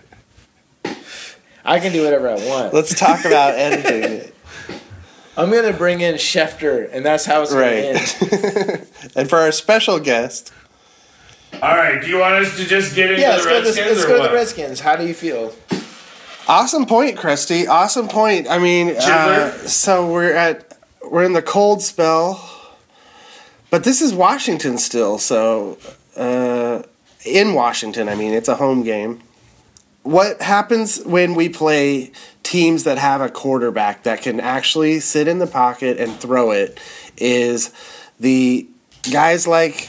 I can do whatever I want. Let's talk about editing it. I'm gonna bring in Schefter, and that's how it's gonna Right. end. And for our special guest, All right. Do you want us to just get into Yeah, the let's go, to the, Redskins let's or go to what? the Redskins. How do you feel? awesome point, Krusty. Awesome point. I mean, uh, Chisler? so we're at we're in the cold spell, but this is Washington still. So uh, in Washington, I mean, it's a home game. What happens when we play teams that have a quarterback that can actually sit in the pocket and throw it is the guys like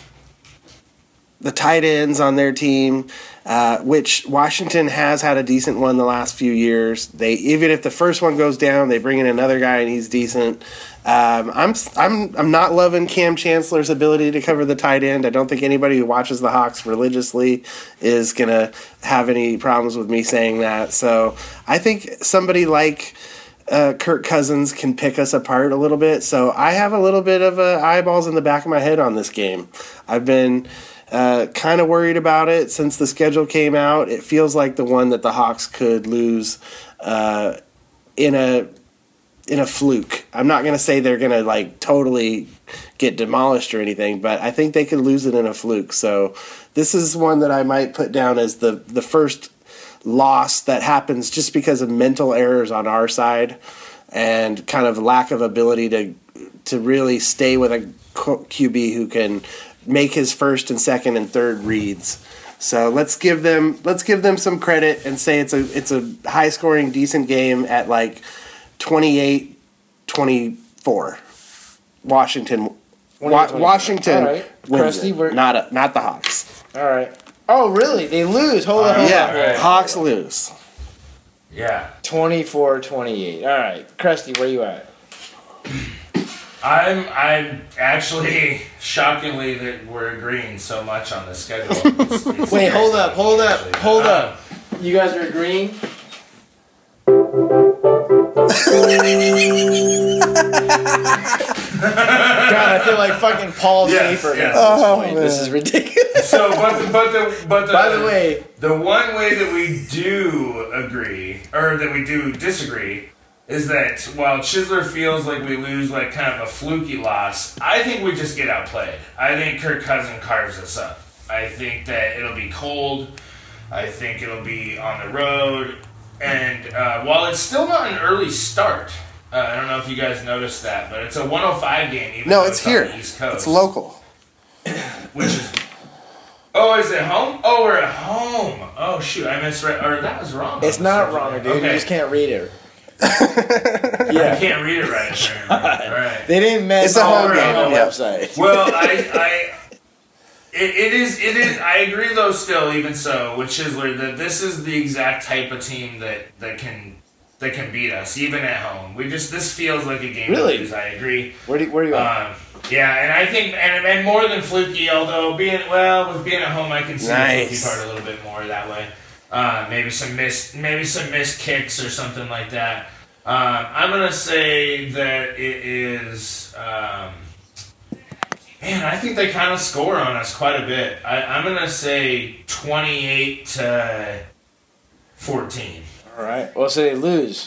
the tight ends on their team, uh, which Washington has had a decent one the last few years. They even if the first one goes down, they bring in another guy and he's decent. Um, I'm I'm I'm not loving Cam Chancellor's ability to cover the tight end. I don't think anybody who watches the Hawks religiously is gonna have any problems with me saying that. So I think somebody like uh, Kirk Cousins can pick us apart a little bit. So I have a little bit of uh, eyeballs in the back of my head on this game. I've been uh, kind of worried about it since the schedule came out. It feels like the one that the Hawks could lose uh, in a in a fluke. I'm not going to say they're going to like totally get demolished or anything, but I think they could lose it in a fluke. So this is one that I might put down as the the first loss that happens just because of mental errors on our side and kind of lack of ability to to really stay with a Q B who can make his first and second and third reads. So let's give them let's give them some credit and say it's a it's a high scoring decent game at like twenty-eight twenty-four. Washington Wa- Washington All right. wins Krusty, it, we're- not a, not the Hawks. All right. Oh, really? They lose. Hold on. Hold Yeah, on. right. Hawks lose. Yeah. twenty-four twenty-eight. All right. Krusty, where you at? I'm I'm actually shockingly that we're agreeing so much on the schedule. It's- it's Wait, hold up. Hold up. actually. Hold Uh, up. You guys are agreeing? God, I feel like fucking Paul Yes, Schaefer yes. at this Oh, point. man. This is ridiculous. So, but the, but the but the By the way, the one way that we do agree, or that we do disagree, is that while Chisler feels like we lose like kind of a fluky loss, I think we just get outplayed. I think Kirk Cousins carves us up. I think that it'll be cold. I think it'll be on the road. And uh, while it's still not an early start, uh, I don't know if you guys noticed that, but it's a one oh five game. Even No, though it's on here. the East Coast, It's local. which is. Oh, is it home? Oh, we're at home. Oh, shoot, I misread. Or that was wrong. it's not wrong, dude. Okay. You just can't read it. I Yeah. can't read it right. apparently. All right. They didn't mess It's a all home around game, on the yeah. website. Well, I, I, it, it is, it is. I agree, though. Still, even so, with Chisler, that this is the exact type of team that that can that can beat us, even at home. We just this feels like a game Really? to lose. I agree. Where do you, where do you at? Um, yeah, and I think and, and more than fluky. Although being well with being at home, I can see Nice. the fluky part a little bit more that way. Uh, maybe some missed maybe some missed kicks or something like that. Um, I'm gonna say that it is. Um, man, I think they kind of score on us quite a bit. I, I'm gonna say twenty-eight to fourteen. All right. Well, so they lose.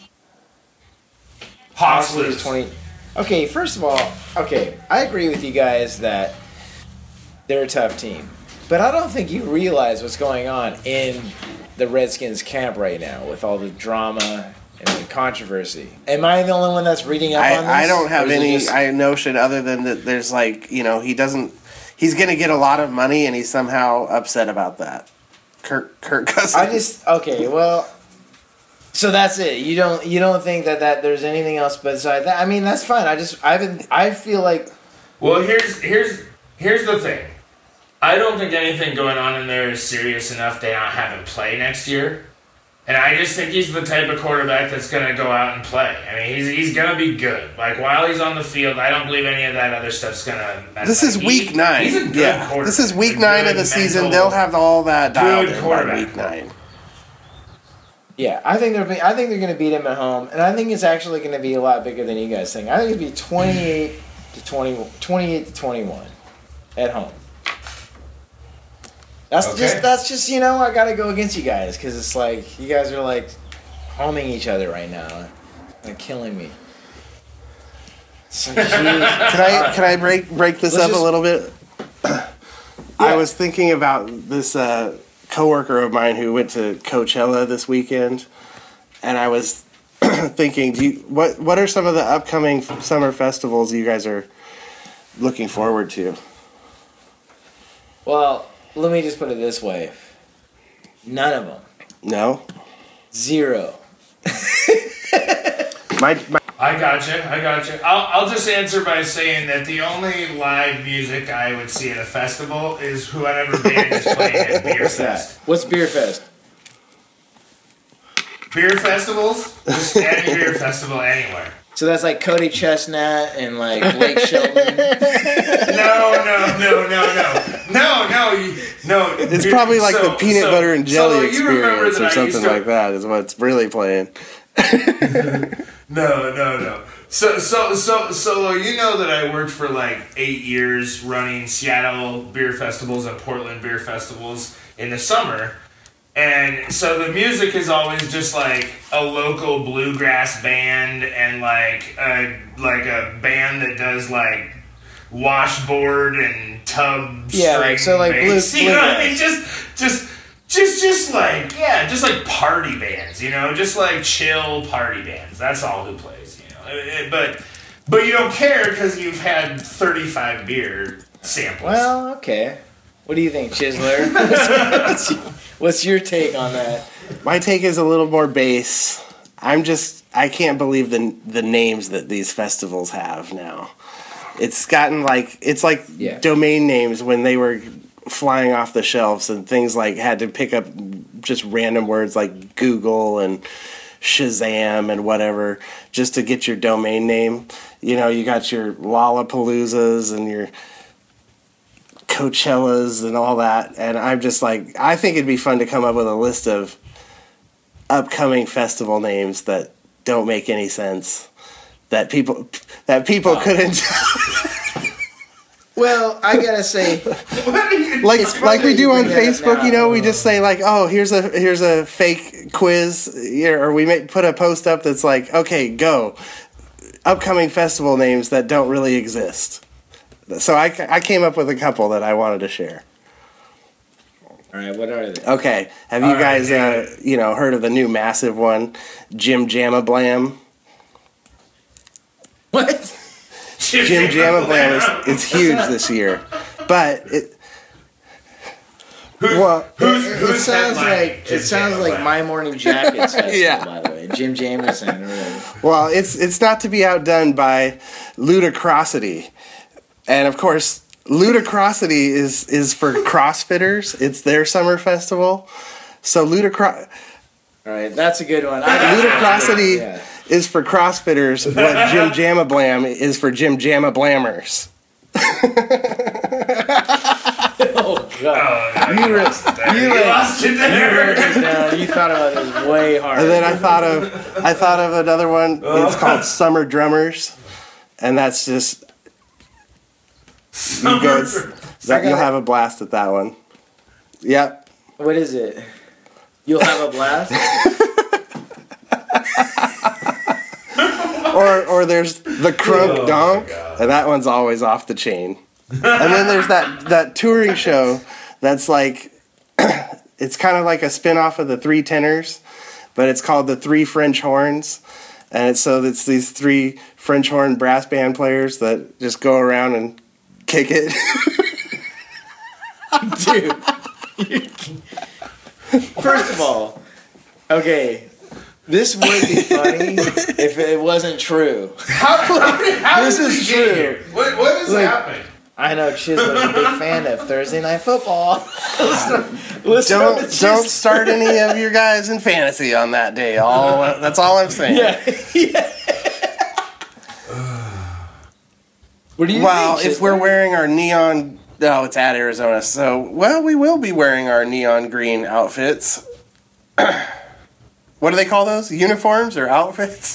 Hawks lose lose. twenty. Okay, first of all, okay, I agree with you guys that they're a tough team, but I don't think you realize what's going on in the Redskins camp right now with all the drama and the controversy. Am I the only one that's reading up on this? I, I don't have Or is it any just- I notion other than that there's like, you know, he doesn't, he's going to get a lot of money and he's somehow upset about that. Kirk, Kirk Cousins. I just okay. Well, so that's it. You don't you don't think that, that there's anything else besides that? I mean, that's fine. I just I've been I feel like Well, here's here's here's the thing. I don't think anything going on in there is serious enough to not have him play next year. And I just think he's the type of quarterback that's going to go out and play. I mean, he's he's going to be good. Like, while he's on the field, I don't believe any of that other stuff's going to... This is week nine. He's a good yeah, quarterback. this is week A nine good of the season. mental- They'll have all that dialed good in by quarterback. week nine. yeah, I think they're be- I think they're going to beat him at home, and I think it's actually going to be a lot bigger than you guys think. I think it'd be twenty-eight to twenty, twenty-eight to twenty-one at home. That's Okay. just that's just you know I got to go against you guys because it's like you guys are like homing each other right now, and killing me. So, geez. Can I can I break break this Let's up just- a little bit? I was thinking about this uh, coworker of mine who went to Coachella this weekend, and I was thinking, do you, what what are some of the upcoming f- summer festivals you guys are looking forward to? Well, let me just put it this way: none of them, No, zero. my, my I gotcha, I gotcha. I'll, I'll just answer by saying that the only live music I would see at a festival is whoever band is playing at Beer What's that? Fest. What's Beer Fest? Beer festivals? Just any beer festival anywhere. So that's like Cody Chestnut and like Blake Shelton. No, no, no, no, no. No, no, you- no. it's Beer- probably like so- the peanut so- butter and jelly so you remember experience that or I used something to- like that is what's really playing. No, no, no. So, so, so, so, you know that I worked for like eight years running Seattle beer festivals and Portland beer festivals in the summer. And so the music is always just like a local bluegrass band and like a, like a band that does like washboard and tub Yeah, like- string so, like, bass. blue- You know what I bluegrass. mean? Just, just, just, just like, yeah, just like party bands, you know, just like chill party bands. That's all who plays, you know. Eh, eh, But, but you don't care because you've had thirty-five beer samples. Well, okay. What do you think, Chisler? what's, your, what's your take on that? My take is a little more base. I'm just I can't believe the the names that these festivals have now. It's gotten like it's like Yeah. domain names when they were flying off the shelves and things like had to pick up just random words like Google and Shazam and whatever just to get your domain name. You know, you got your Lollapaloozas and your Coachellas and all that, and I'm just like, I think it'd be fun to come up with a list of upcoming festival names that don't make any sense, that people that people couldn't Well, I gotta say, like It's funny like we that do you on bring that up Facebook. now. You know, we just say like, oh, here's a here's a fake quiz, yeah, or we may put a post up that's like, okay, go upcoming festival names that don't really exist. So I, I came up with a couple that I wanted to share. all right, what are they? Okay, have you All right, guys, yeah. uh, you know, heard of the new massive one, Jim Jamma Blam? What? Jim Jamma Blam is it's huge this year, but it. Who's, Well, who's, It, it who's sounds headlining like Jim it sounds Jamma like Blam? My Morning Jackets festival, Yeah. by the way. Jim Jameson, really. Well, it's it's not to be outdone by Ludicrosity, and of course, Ludicrosity is is for CrossFitters. It's their summer festival, so Ludicro- All right, that's a good one. I Ludicrosity yeah. is for CrossFitters what Jim Jamma Blam is for Jim Jamma Blammers. Oh god! Oh, no, You you were- lost it there. you You like- lost it You there. wrote this down. You thought about this way hard. And then I thought of I thought of another one. It's called Summer Drummers, and that's just you guys. That, you'll have a blast at that one. Yep. What is it? You'll have a blast. Or or there's the Crunk Oh, Donk, my God. and that one's always off the chain. And then there's that that touring show that's like it's kind of like a spin-off of the Three Tenors, but it's called the Three French Horns. And it's so it's these three French horn brass band players that just go around and kick it. Dude. First of all, okay, this would be funny if it wasn't true. How, how, how This did is we get true. here? What, what is Like- happening? I know Chisholm's a big fan of Thursday Night Football. Listen, listen to Don't Chis- don't start any of your guys in fantasy on that day. All that's all I'm saying. Yeah. yeah. What do you Well, think? if we're Chisholm? wearing our neon, no, it's at Arizona. So, well, we will be wearing our neon green outfits. What do they call those? Uniforms or outfits?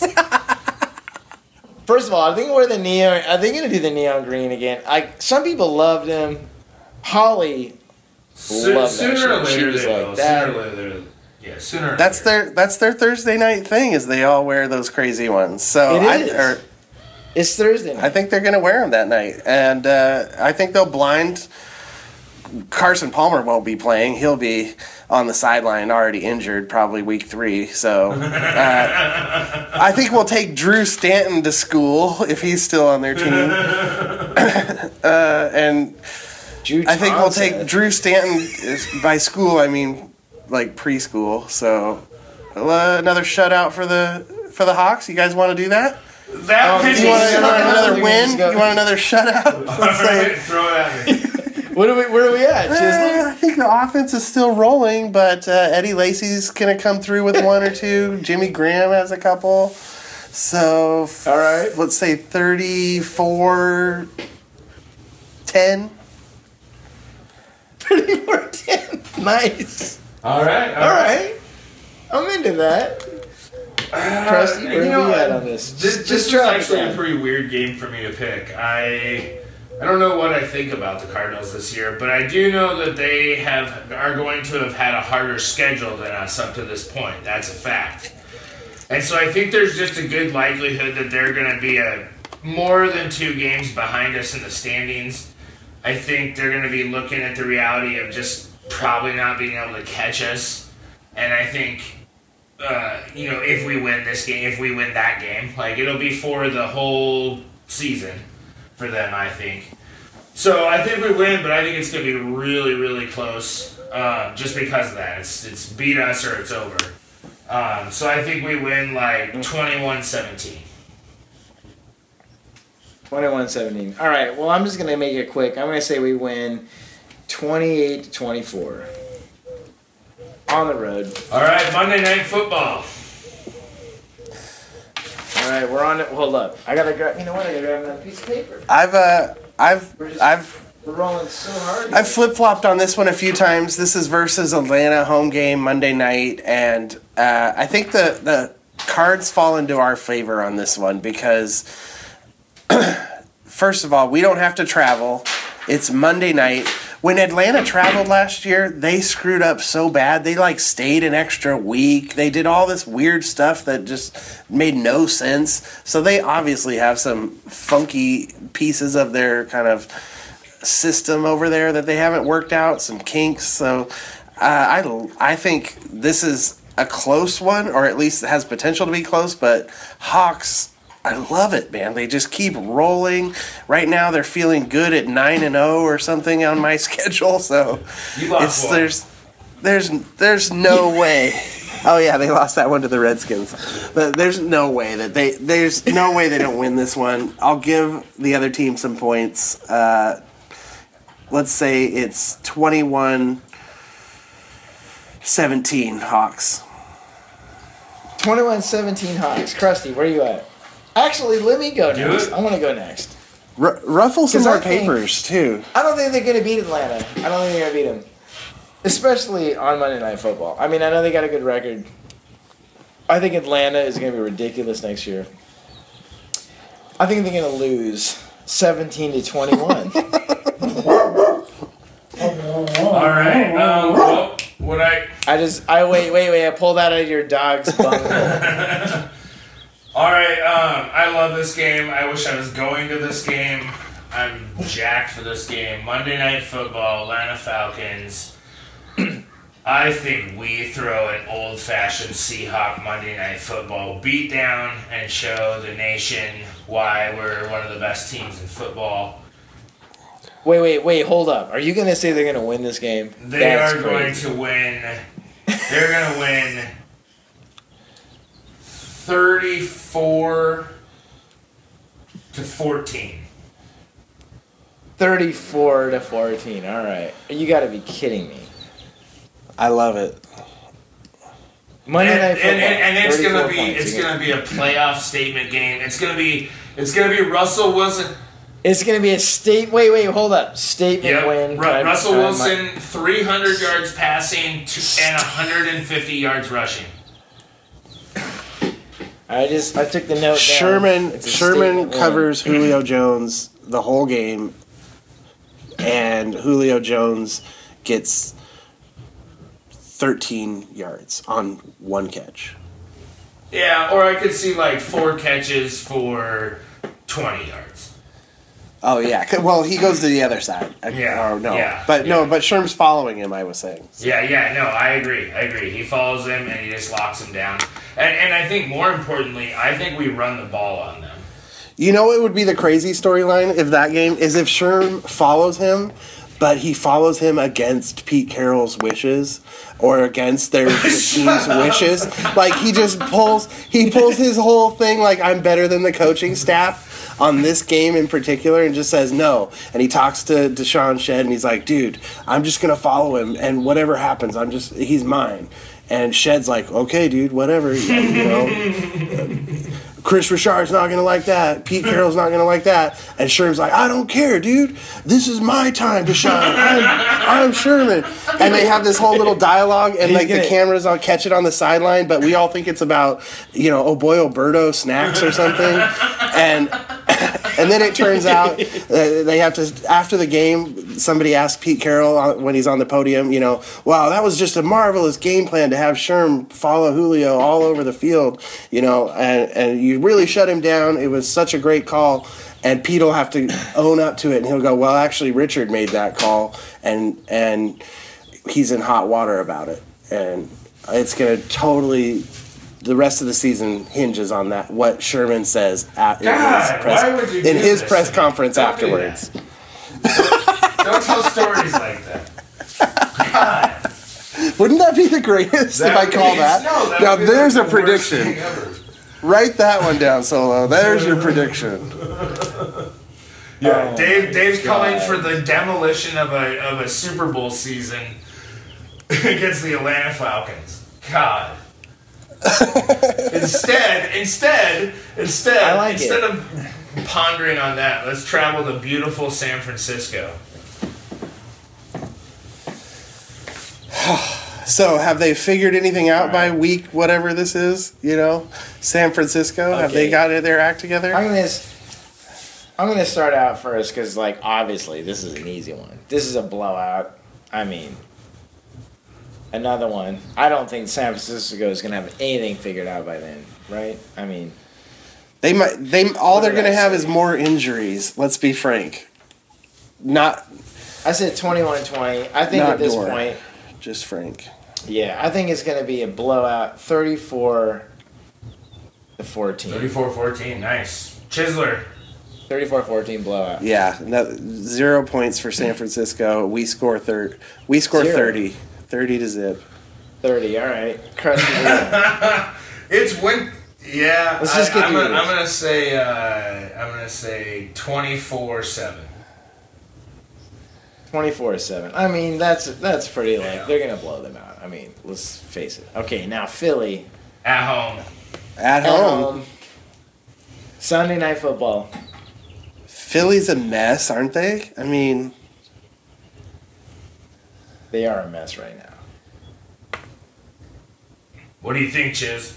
First of all, I think we're the neon. Are they gonna do the neon green again? I some people loved him. Holly So- loved that sooner shit. or She later was they like will. that. Sooner or later. Yeah, sooner or That's later. their that's their Thursday night thing. Is they all wear those crazy ones. So It I, is. or, It's Thursday night. I think they're gonna wear them that night, and uh, I think they'll blind. Carson Palmer won't be playing. He'll be on the sideline, already injured, probably week three. So uh, I think we'll take Drew Stanton to school if he's still on their team. uh, and Drew I think we'll Thompson. take Drew Stanton is- by school. I mean, like preschool. So uh, another shutout for the for the Hawks. You guys want to do that? That Oh, pitch You want, is you want another We're win? just go- You want another shutout? Let's say. Alright, throw it at me. What are we? Where are we at? Chisholm? Uh, I think the offense is still rolling, but uh, Eddie Lacy's gonna come through with one or two. Jimmy Graham has a couple. So, f- All right. let's say thirty-four ten. thirty-four ten. Nice. All right, All right. I'm into that. Trusty, where you are know, we at on this? This, Just- this just is drop it actually down. a pretty weird game for me to pick. I I don't know what I think about the Cardinals this year, but I do know that they have are going to have had a harder schedule than us up to this point. That's a fact. And so I think there's just a good likelihood that they're going to be a more than two games behind us in the standings. I think they're going to be looking at the reality of just probably not being able to catch us. And I think, uh, you know, if we win this game, if we win that game, like it'll be for the whole season for them, I think. So I think we win, but I think it's going to be really, really close uh, just because of that. It's, it's beat us or it's over. Um, so I think we win like twenty-one seventeen. twenty-one seventeen. All right. Well, I'm just going to make it quick. I'm going to say we win twenty-eight to twenty-four. On the road. All right, Monday Night Football. All right, we're on it. Hold up. I got to grab, you know what? I got to grab another piece of paper. I've uh, I've We're just- I've We're rolling so hard. I've flip flopped on this one a few times. This is versus Atlanta home game Monday night, and uh, I think the the cards fall into our favor on this one because first of all, we don't have to travel. It's Monday night. When Atlanta traveled last year, they screwed up so bad. They like stayed an extra week. They did all this weird stuff that just made no sense. So they obviously have some funky pieces of their kind of system over there that they haven't worked out, some kinks. So uh, I, I think this is a close one, or at least it has potential to be close, but Hawks, I love it, man. They just keep rolling. Right now they're feeling good at nine and oh or something on my schedule, so You lost it's one. there's there's there's no way. Oh yeah, they lost that one to the Redskins. But there's no way that they there's no way they don't win this one. I'll give the other team some points. Uh, let's say it's twenty-one seventeen Hawks. twenty-one seventeen Hawks. Krusty, where you at? Actually, let me go Do next. it. I want to go next. R- ruffle some 'Cause I more think- papers, too. I don't think they're going to beat Atlanta. I don't think they're going to beat them. Especially on Monday Night Football. I mean, I know they got a good record. I think Atlanta is going to be ridiculous next year. I think they're going to lose seventeen to twenty-one. All right. Um, well, what I I just, I wait, wait, wait. I pulled out of your dog's bunghole. All right, um, I love this game. I wish I was going to this game. I'm jacked for this game. Monday Night Football, Atlanta Falcons. I think we throw an old-fashioned Seahawk Monday Night Football beatdown and show the nation why we're one of the best teams in football. Wait, wait, wait. Hold up. Are you going to say they're going to win this game? They That's are crazy. going to win. They're going to win thirty-four to fourteen. thirty-four to fourteen. All right. You got to be kidding me. I love it. Monday and, Night Football. and, and, and it's gonna thirty-four be points. it's You're gonna be a playoff statement game. It's gonna be it's gonna be Russell Wilson. It's going to be a state. Wait, wait, hold up. Statement Yep. win. Ru- Can I- Russell can I- Wilson, three hundred yards passing to, and one hundred fifty yards rushing. I just I took the note down. Sherman It's a Sherman statement win. covers Julio Jones the whole game, and Julio Jones gets thirteen yards on one catch. Yeah, or I could see like four catches for twenty yards. Oh yeah, c- well he goes to the other side. I- Yeah, or no, yeah, but no, yeah. but Sherm's following him. I was saying. Yeah, yeah, no, I agree. I agree. He follows him and he just locks him down. And and I think more importantly, I think we run the ball on them. You know what would be the crazy storyline if that game is if Sherm follows him, but he follows him against Pete Carroll's wishes or against their the team's wishes. Like he just pulls he pulls his whole thing like I'm better than the coaching staff on this game in particular and just says no. And he talks to Deshaun Shed and he's like, dude, I'm just gonna follow him and whatever happens, I'm just he's mine. And Shed's like, okay, dude, whatever, you know. Chris Richard's not going to like that. Pete Carroll's not going to like that. And Sherman's like, I don't care, dude. This is my time to shine. I'm, I'm Sherman. And they have this whole little dialogue, and He's like gonna- the cameras all catch it on the sideline, but we all think it's about, you know, oh boy, Alberto snacks or something. And and then it turns out uh, they have to, after the game, somebody asked Pete Carroll on, when he's on the podium, you know, wow, that was just a marvelous game plan to have Sherm follow Julio all over the field, you know, and, and you really shut him down. It was such a great call. And Pete will have to own up to it, and he'll go, well, actually, Richard made that call, and and he's in hot water about it. And it's going to totally... The rest of the season hinges on that. What Sherman says at in God, his press, why would you in do his this? press conference Don't do afterwards. Don't tell stories like that. God. Wouldn't that be the greatest if I would call be- that? no, that now would be there's like a the worst prediction. thing ever. Write that one down, Solo. There's your prediction. Yeah, Oh Dave. my Dave's God. calling for the demolition of a of a Super Bowl season against the Atlanta Falcons. God. instead, instead, instead, I like instead it. of pondering on that, let's travel to beautiful San Francisco. So, have they figured anything out by week whatever this is? You know, San Francisco. Have they Okay. got their act together? I'm gonna I'm gonna start out first because, like, obviously this is an easy one. This is a blowout. I mean, another one. I don't think San Francisco is gonna have anything figured out by then, right? I mean, They might. They all What they're did going to I have say? is more injuries. Let's be frank. Not I said twenty-one twenty. I think Not at this Gore. point, just frank. yeah, I think it's gonna be a blowout, thirty-four to fourteen. thirty-four fourteen, nice. Chisler. thirty-four fourteen blowout. Yeah, no, zero points for San Francisco. We score third. We score Zero. thirty. Thirty to zip. thirty. All right, crush the It's when. Yeah, Let's just I, get I'm, through gonna, this. I'm gonna say. Uh, I'm gonna say twenty-four seven. twenty-four seven. I mean, that's that's pretty like Yeah. they're gonna blow them out. I mean, let's face it. Okay, now Philly. At home. At At home. home. Sunday Night Football. Philly's a mess, aren't they? I mean, They are a mess right now. What do you think, Chiz?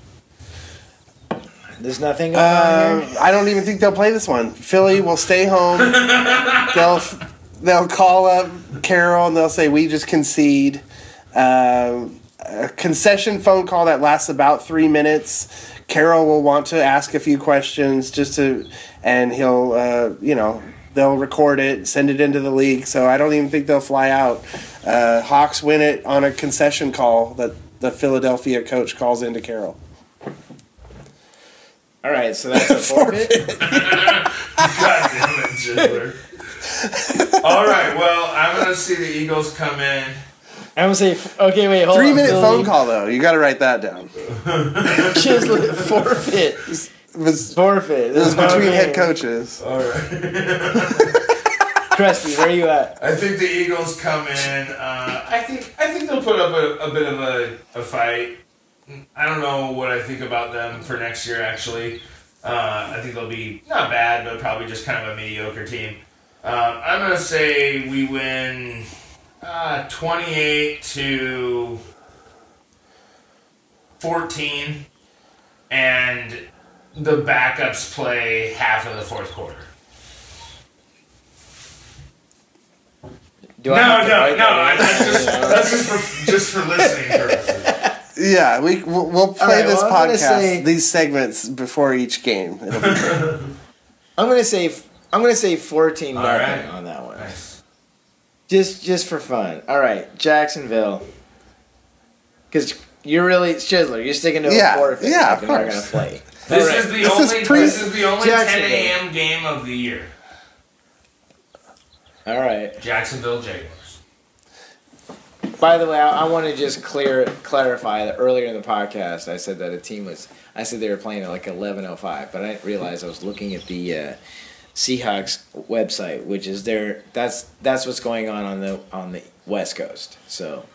There's nothing going on uh, here. I don't even think they'll play this one. Philly will stay home. they'll they'll call up Carroll and they'll say we just concede. Um, a concession phone call that lasts about three minutes. Carroll will want to ask a few questions just to, and he'll uh, you know they'll record it, send it into the league. So I don't even think they'll fly out. Uh, Hawks win it on a concession call that the Philadelphia coach calls into Carroll. All right, so that's a forfeit. God damn it, Chisler. All right, well, I'm going to see the Eagles come in. I'm gonna say, okay, wait, hold Three on. minute Philly. phone call though. You got to write that down. Chisler, forfeit. It was, Forfeit. it was There's no between head game. coaches. All right. Krusty, where you at? I think the Eagles come in. Uh, I think I think they'll put up a, a bit of a, a fight. I don't know what I think about them for next year, actually. Uh, I think they'll be not bad, but probably just kind of a mediocre team. Uh, I'm going to say we win uh, twenty-eight to fourteen, and the backups play half of the fourth quarter. Do No, I have to no, write no. that I, in? that's just that's just for just for listening purposes. Yeah, we we'll, we'll play right, this well, I'm gonna podcast, say- these segments before each game. It'll be great. I'm gonna say, I'm gonna say fourteen All nothing right. on that one. Nice. Just, just for fun. All right, Jacksonville. Because you're really Chisler. You're sticking to Yeah, a forfeit. yeah, like of they're not course. gonna play. This All right. is the This is only pre- this is the only ten Jacksonville. a.m. game of the year. All right. Jacksonville Jaguars. By the way, I, I want to just clear clarify that earlier in the podcast, I said that a team was. I said they were playing at like eleven oh five, but I didn't realize I was looking at the uh, Seahawks website, which is their. That's that's what's going on on the on the West Coast. So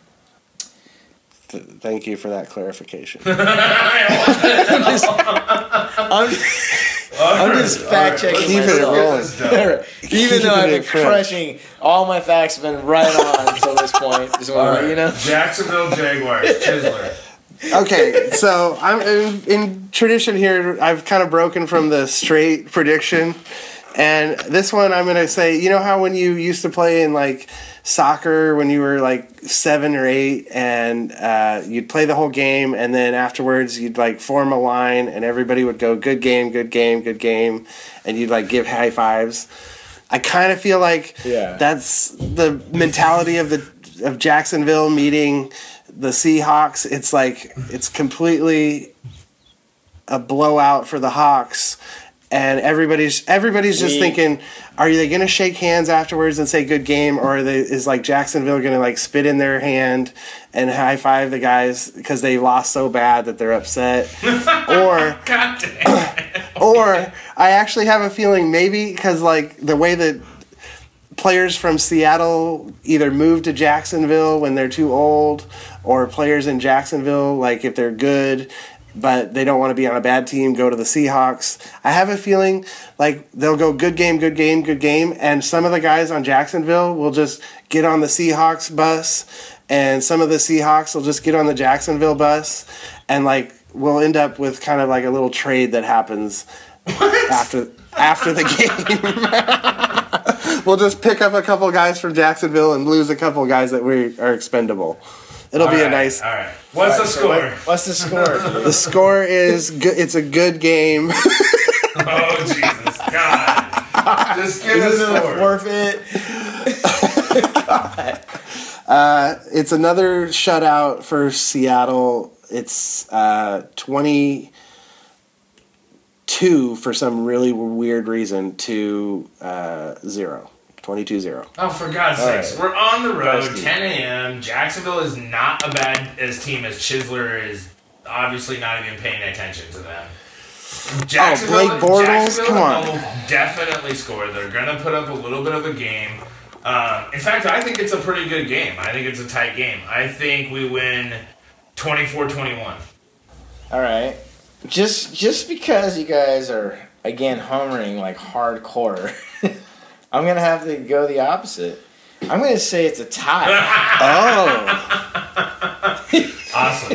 Th- Thank you for that clarification. I'm just, I'm, I'm just fact checking Keep it myself. rolling. Even though I've Keeping been it fresh. crushing, all my facts have been right on until this point. Just All want right. to, you know. Jacksonville Jaguars. Chisler. Okay, so I'm in, in tradition here. I've kind of broken from the straight prediction, and this one I'm gonna say. You know how when you used to play in like soccer when you were like seven or eight, and uh, you'd play the whole game, and then afterwards you'd like form a line, and everybody would go good game, good game, good game, and you'd like give high fives. I kind of feel like Yeah. that's the mentality of the of Jacksonville meeting the Seahawks. It's like it's completely a blowout for the Hawks, and everybody's everybody's just We- thinking, are they going to shake hands afterwards and say good game, or are they, is like Jacksonville going to like spit in their hand and high five the guys because they lost so bad that they're upset, or God damn. or I actually have a feeling maybe because like the way that players from Seattle either move to Jacksonville when they're too old, or players in Jacksonville, like if they're good but they don't want to be on a bad team, go to the Seahawks. I have a feeling like they'll go good game, good game, good game, and some of the guys on Jacksonville will just get on the Seahawks bus, and some of the Seahawks will just get on the Jacksonville bus, and like we'll end up with kind of like a little trade that happens after after the game. We'll just pick up a couple guys from Jacksonville and lose a couple guys that we are expendable. It'll All be a right, nice. All right. What's the So score? what- what's the score? The score is good. It's a good game. Oh Jesus, God! Just give Is us it a a score. forfeit? Uh, it's another shutout for Seattle. It's uh, twenty-two for some really weird reason to uh, zero. twenty-two zero. Oh, for God's All sakes. right. We're on the road, Krusty. ten a.m. Jacksonville is not a bad as team as Chisler is obviously not even paying attention to them. Jacksonville, Blake Bortles? Jacksonville Come on. will definitely score. They're going to put up a little bit of a game. Uh, in fact, I think it's a pretty good game. I think it's a tight game. I think we win twenty-four twenty-one. All right. Just just because you guys are again homering like hardcore, I'm gonna have to go the opposite. I'm gonna say it's a tie. Oh, Awesome.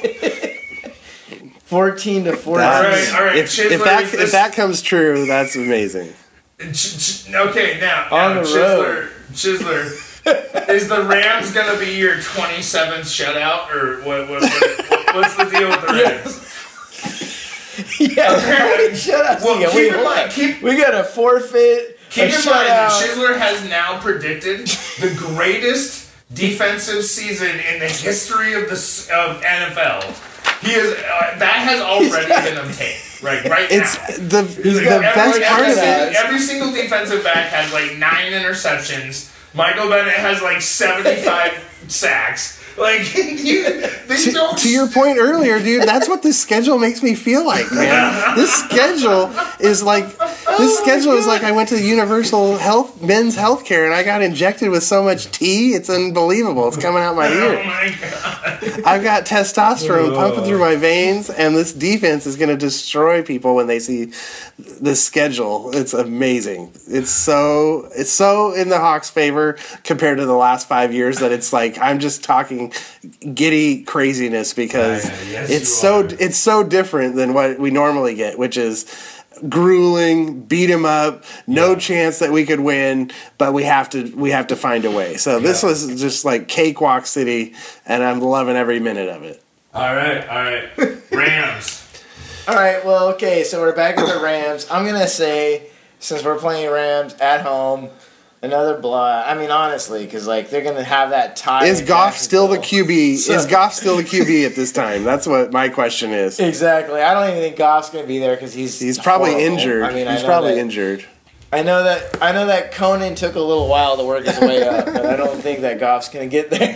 Fourteen to fourteen. All right, all right. if, Chisler, if that is if this- that comes true, that's amazing. Ch- ch- okay, now, On now the Chisler, Chisler, is the Rams gonna be your twenty-seventh shutout, or what? What? what what's the deal with the Rams? Yeah. Okay. Shut up. Well, Yeah, keep wait, in hold mind- on. keep- we got a forfeit. Keep a in mind that shutout. Chisler has now predicted the greatest defensive season in the history of the s- of N F L. He is uh, that has already been obtained. Right, right It's now. the the Like, best every, part every, of that. single, every single defensive back has like nine interceptions. Michael Bennett has like seventy-five sacks. Like you, they To, don't. to your point earlier, dude, that's what this schedule makes me feel like, man. This schedule is like this schedule is like I went to Universal Health Men's Healthcare and I got injected with so much tea. It's unbelievable. It's coming out my Oh ear. my god! I've got testosterone pumping through my veins, and this defense is going to destroy people when they see this schedule. It's amazing. It's so it's so in the Hawks' favor compared to the last five years that it's like I'm just talking giddy craziness because Yeah, yes, it's you so are. it's so different than what we normally get, which is grueling, beat 'em up, no Yeah. chance that we could win, but we have to we have to find a way. So this Yeah. was just like cakewalk city, and I'm loving every minute of it. All right, all right. Rams. All right. Well, okay. So we're back with the Rams. I'm gonna say since we're playing Rams at home, another blowout. I mean, honestly, because like they're gonna have that tie. Is in Goff still the Jacksonville. Q B? So- Is Goff still the Q B at this time? That's what my question is. Exactly. I don't even think Goff's gonna be there because he's He's probably horrible. injured. I mean, I He's know probably that- injured. I know that. I know that Conan took a little while to work his way up, but I don't think that Goff's gonna get there.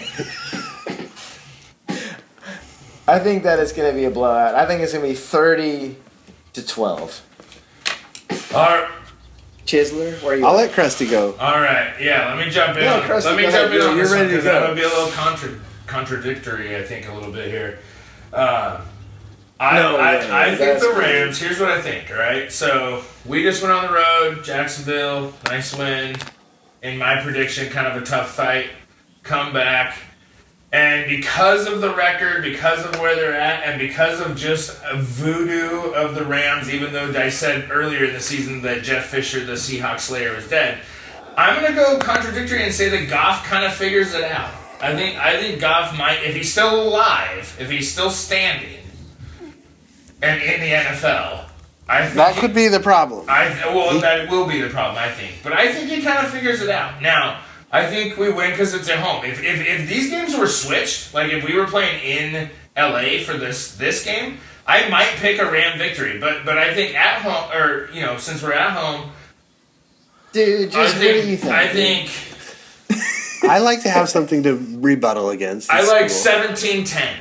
I think that it's gonna be a blowout. I think it's gonna be thirty to twelve. All right, Chisler, where are you? I'll at? let Krusty go. all right. Yeah, let me jump in. Yeah, on, Krusty, let me go jump ahead. in on You're this ready one to because go. I'm gonna be a little contra- contradictory. I think a little bit here. Uh, I, No I, way. I think That's the crazy. Rams. Here's what I think. All right, so we just went on the road, Jacksonville, nice win. In my prediction, kind of a tough fight, come back, and because of the record, because of where they're at, and because of just a voodoo of the Rams, even though I said earlier in the season that Jeff Fisher, the Seahawks Slayer, was dead, I'm gonna go contradictory and say that Goff kind of figures it out. I think I think Goff might, if he's still alive, if he's still standing, and in the N F L, I think That he- could be the problem. I well, that will be the problem, I think. But I think he kind of figures it out. Now, I think we win because it's at home. If, if if these games were switched, like if we were playing in L A for this this game, I might pick a Ram victory. But but I think at home, or you know, since we're at home, Dude, I just what think do you think? I think I like to have something to rebuttal against. I It's like cool. seventeen ten.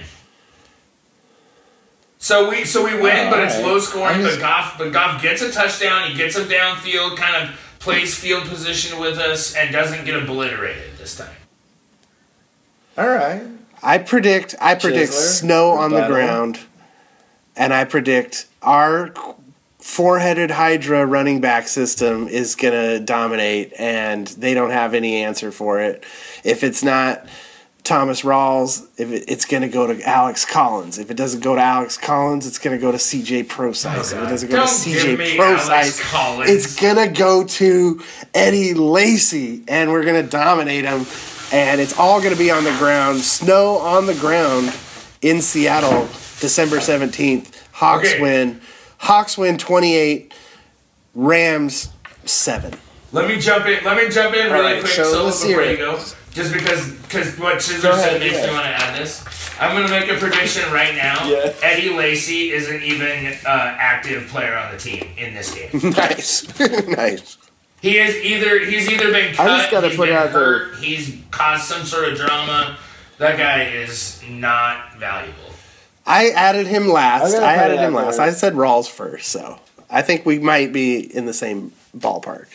So we so we win, Oh, but it's alright. low scoring. I'm just- But Goff but Goff gets a touchdown. He gets him downfield, kind of plays field position with us, and doesn't get obliterated this time. All right. I predict. I predict Chisler, snow on the rebuttal. ground, and I predict our four-headed Hydra running back system is gonna dominate, and they don't have any answer for it. If it's not Thomas Rawls, if it, it's gonna go to Alex Collins. If it doesn't go to Alex Collins, it's gonna go to C J Procise. Oh, if it God. doesn't go Don't to C give J me Alex Procise, Collins. it's gonna go to Eddie Lacy, and we're gonna dominate him. And it's all gonna be on the ground, snow on the ground in Seattle, December seventeenth. Hawks Okay. win. Hawks win twenty-eight. Rams seven. Let me jump in. Let me jump in really Alright, quick, so Solo, let's before hear you it. go. Just because, because what Chisler Go ahead, said makes yeah. me want to add this. I'm going to make a prediction right now. Yeah. Eddie Lacy isn't even uh, active player on the team in this game. Nice. Nice. He is either he's either been cut, just gotta he's put been out there- hurt, he's caused some sort of drama. That guy is not valuable. I added him last. I'm gonna I put added it out him last. there. I said Rawls first, so I think we might be in the same ballpark.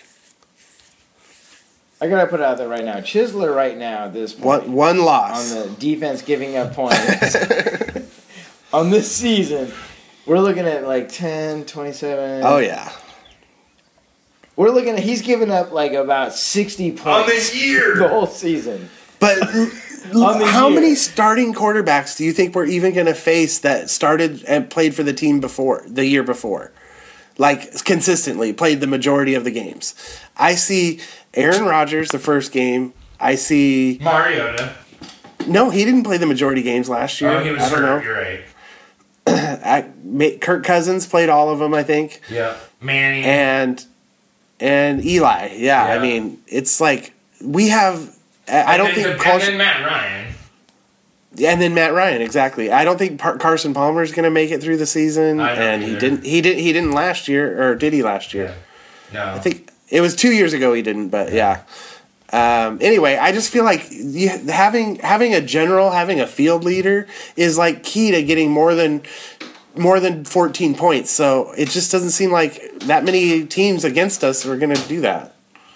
I gotta put it out there right now. Chisler right now at this point One one loss. on the defense giving up points. on this season, we're looking at like ten, twenty-seven. Oh, yeah. We're looking at, he's given up like about sixty points. On this year. The whole season. But the how year. many starting quarterbacks do you think we're even going to face that started and played for the team before, the year before? Like, consistently, played the majority of the games. I see Aaron Rodgers the first game. I see... Mariota. No, he didn't play the majority games last year. Oh, he was I don't hurt. know. You're right. I, Kirk Cousins played all of them, I think. Yeah. Manning. And and Eli. Yeah, Yeah. I mean, it's like we have. I, I don't and think. then, the, Carson, and then Matt Ryan. and then Matt Ryan, exactly. I don't think Par- Carson Palmer is going to make it through the season, I don't and either. he didn't. He didn't. He didn't last year, or did he last year? No. I think it was two years ago. He didn't, but yeah. Um, anyway, I just feel like you, having having a general, having a field leader is like key to getting more than more than fourteen points. So it just doesn't seem like that many teams against us are going to do that.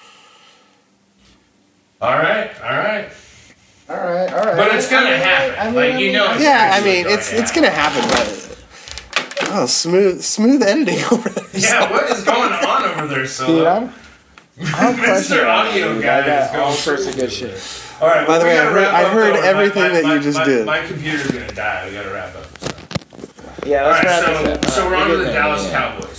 All right. All right. All right, all right. But it's gonna I mean, happen. I mean, Like, I you mean, know it's Yeah, I actually mean going it's to it's going to happen, but oh, smooth smooth editing over there. Yeah, what is going on over there, Dude, Solo? I'm, I'm Mister crushing it. Audio Dude. guy I got is going all sorts of crazy. good shit. All right. By the well, we way, I gotta heard- wrap I up, heard though. everything my, that my, you just my, did. My computer's gonna die. We gotta wrap up. So. Yeah, All let's right. wrap So, this up. so All we're right, on to we're the good Dallas then, yeah. Cowboys.